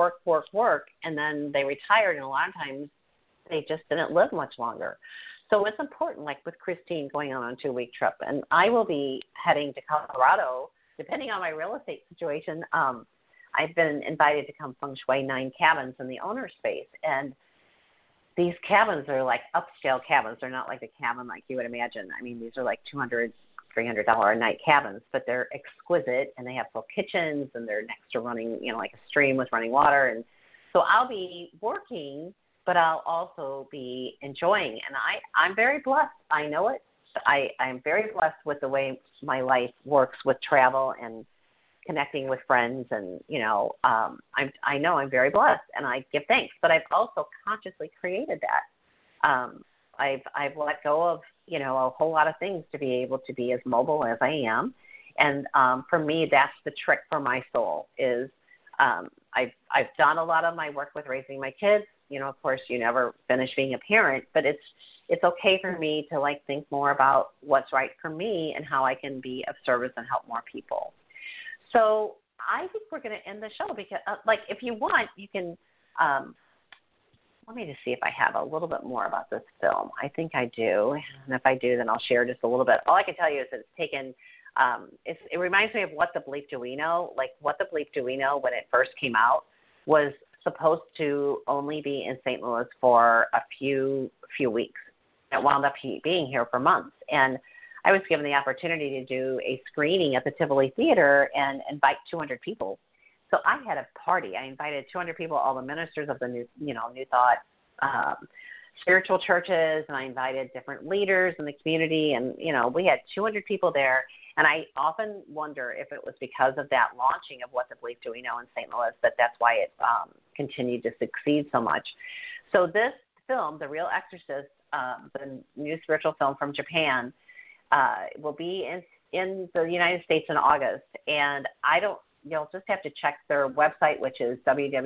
and then they retired, and a lot of times they just didn't live much longer. So it's important, like with Christine going on a 2-week trip. And I will be heading to Colorado, depending on my real estate situation. I've been invited to come feng shui 9 cabins in the owner space. And these cabins are like upscale cabins. They're not like a cabin like you would imagine. I mean, these are like $200, $300 a night cabins, but they're exquisite, and they have full kitchens, and they're next to running, like a stream with running water. And so I'll be working, but I'll also be enjoying. And I'm very blessed. I know it. I'm very blessed with the way my life works with travel and connecting with friends. And, I know I'm very blessed, and I give thanks. But I've also consciously created that. I've let go of, a whole lot of things to be able to be as mobile as I am. And for me, that's the trick for my soul is I've done a lot of my work with raising my kids. Of course, you never finish being a parent, but it's okay for me to think more about what's right for me and how I can be of service and help more people. So I think we're going to end the show because, if you want, you can. Let me just see if I have a little bit more about this film. I think I do, and if I do, then I'll share just a little bit. All I can tell you is that it's taken. It reminds me of What the Bleep Do We Know? Like What the Bleep Do We Know when it first came out was supposed to only be in St. Louis for a few weeks. It wound up being here for months. And I was given the opportunity to do a screening at the Tivoli Theater and invite 200 people. So I had a party. I invited 200 people, all the ministers of the New Thought spiritual churches, and I invited different leaders in the community. And, we had 200 people there. And I often wonder if it was because of that launching of What the Bleep Do We Know in St. Louis that's why it continued to succeed so much. So this film, The Real Exorcist, the new spiritual film from Japan, will be in the United States in August. And you'll just have to check their website, which is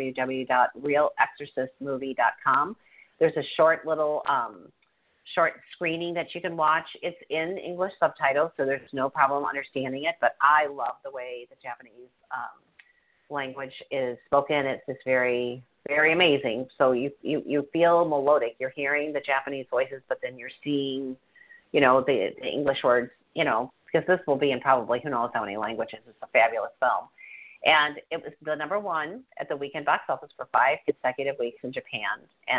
www.realexorcistmovie.com. There's a short screening that you can watch. It's in English subtitles, so there's no problem understanding it. But I love the way the Japanese language is spoken. It's just very, very amazing. So you feel melodic. You're hearing the Japanese voices, but then you're seeing, the English words, because this will be in probably who knows how many languages. It's a fabulous film. And it was the number one at the weekend box office for 5 consecutive weeks in Japan. And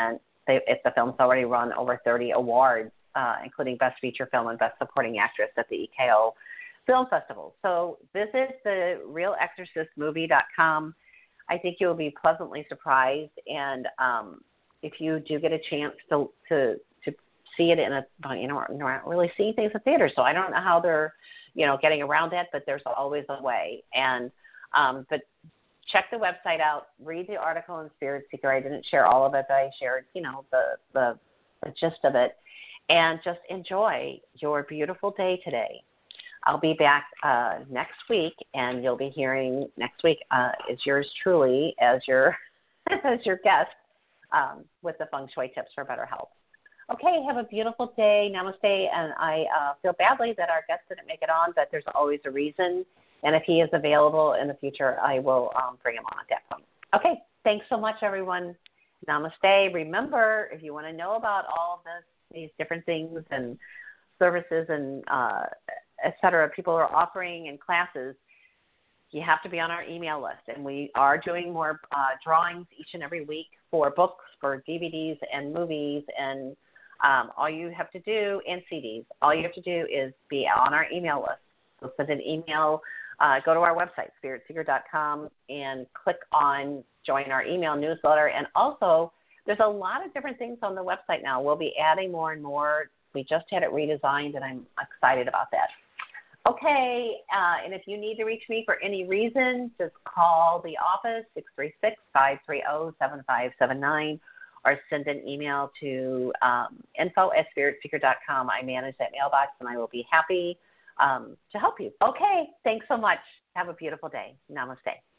if the film's already run over 30 awards, including Best Feature Film and Best Supporting Actress at the EKO Film Festival. So visit the realexorcistmovie.com. I think you'll be pleasantly surprised, and if you do get a chance to see it in we're not really seeing things in theaters, so I don't know how they're, getting around that, but there's always a way. And but check the website out, read the article in Spirit Seeker. I didn't share all of it, but I shared, the gist of it, and just enjoy your beautiful day today. I'll be back next week, and you'll be hearing next week is yours truly as your guest with the Feng Shui tips for better health. Okay, have a beautiful day. Namaste. And I feel badly that our guest didn't make it on, but there's always a reason. And if he is available in the future, I will bring him on at that point. Okay, thanks so much, everyone. Namaste. Remember, if you want to know about all of these different things and services and et cetera, people are offering in classes, you have to be on our email list. And we are doing more drawings each and every week for books, for DVDs and movies, and all you have to do, and CDs, all you have to do is be on our email list. So send an email, go to our website, spiritseeker.com, and click on join our email newsletter. And also, there's a lot of different things on the website now. We'll be adding more and more. We just had it redesigned, and I'm excited about that. Okay, and if you need to reach me for any reason, just call the office, 636-530-7579, or send an email to info@spiritseeker.com. I manage that mailbox, and I will be happy to help you. Okay, thanks so much. Have a beautiful day. Namaste.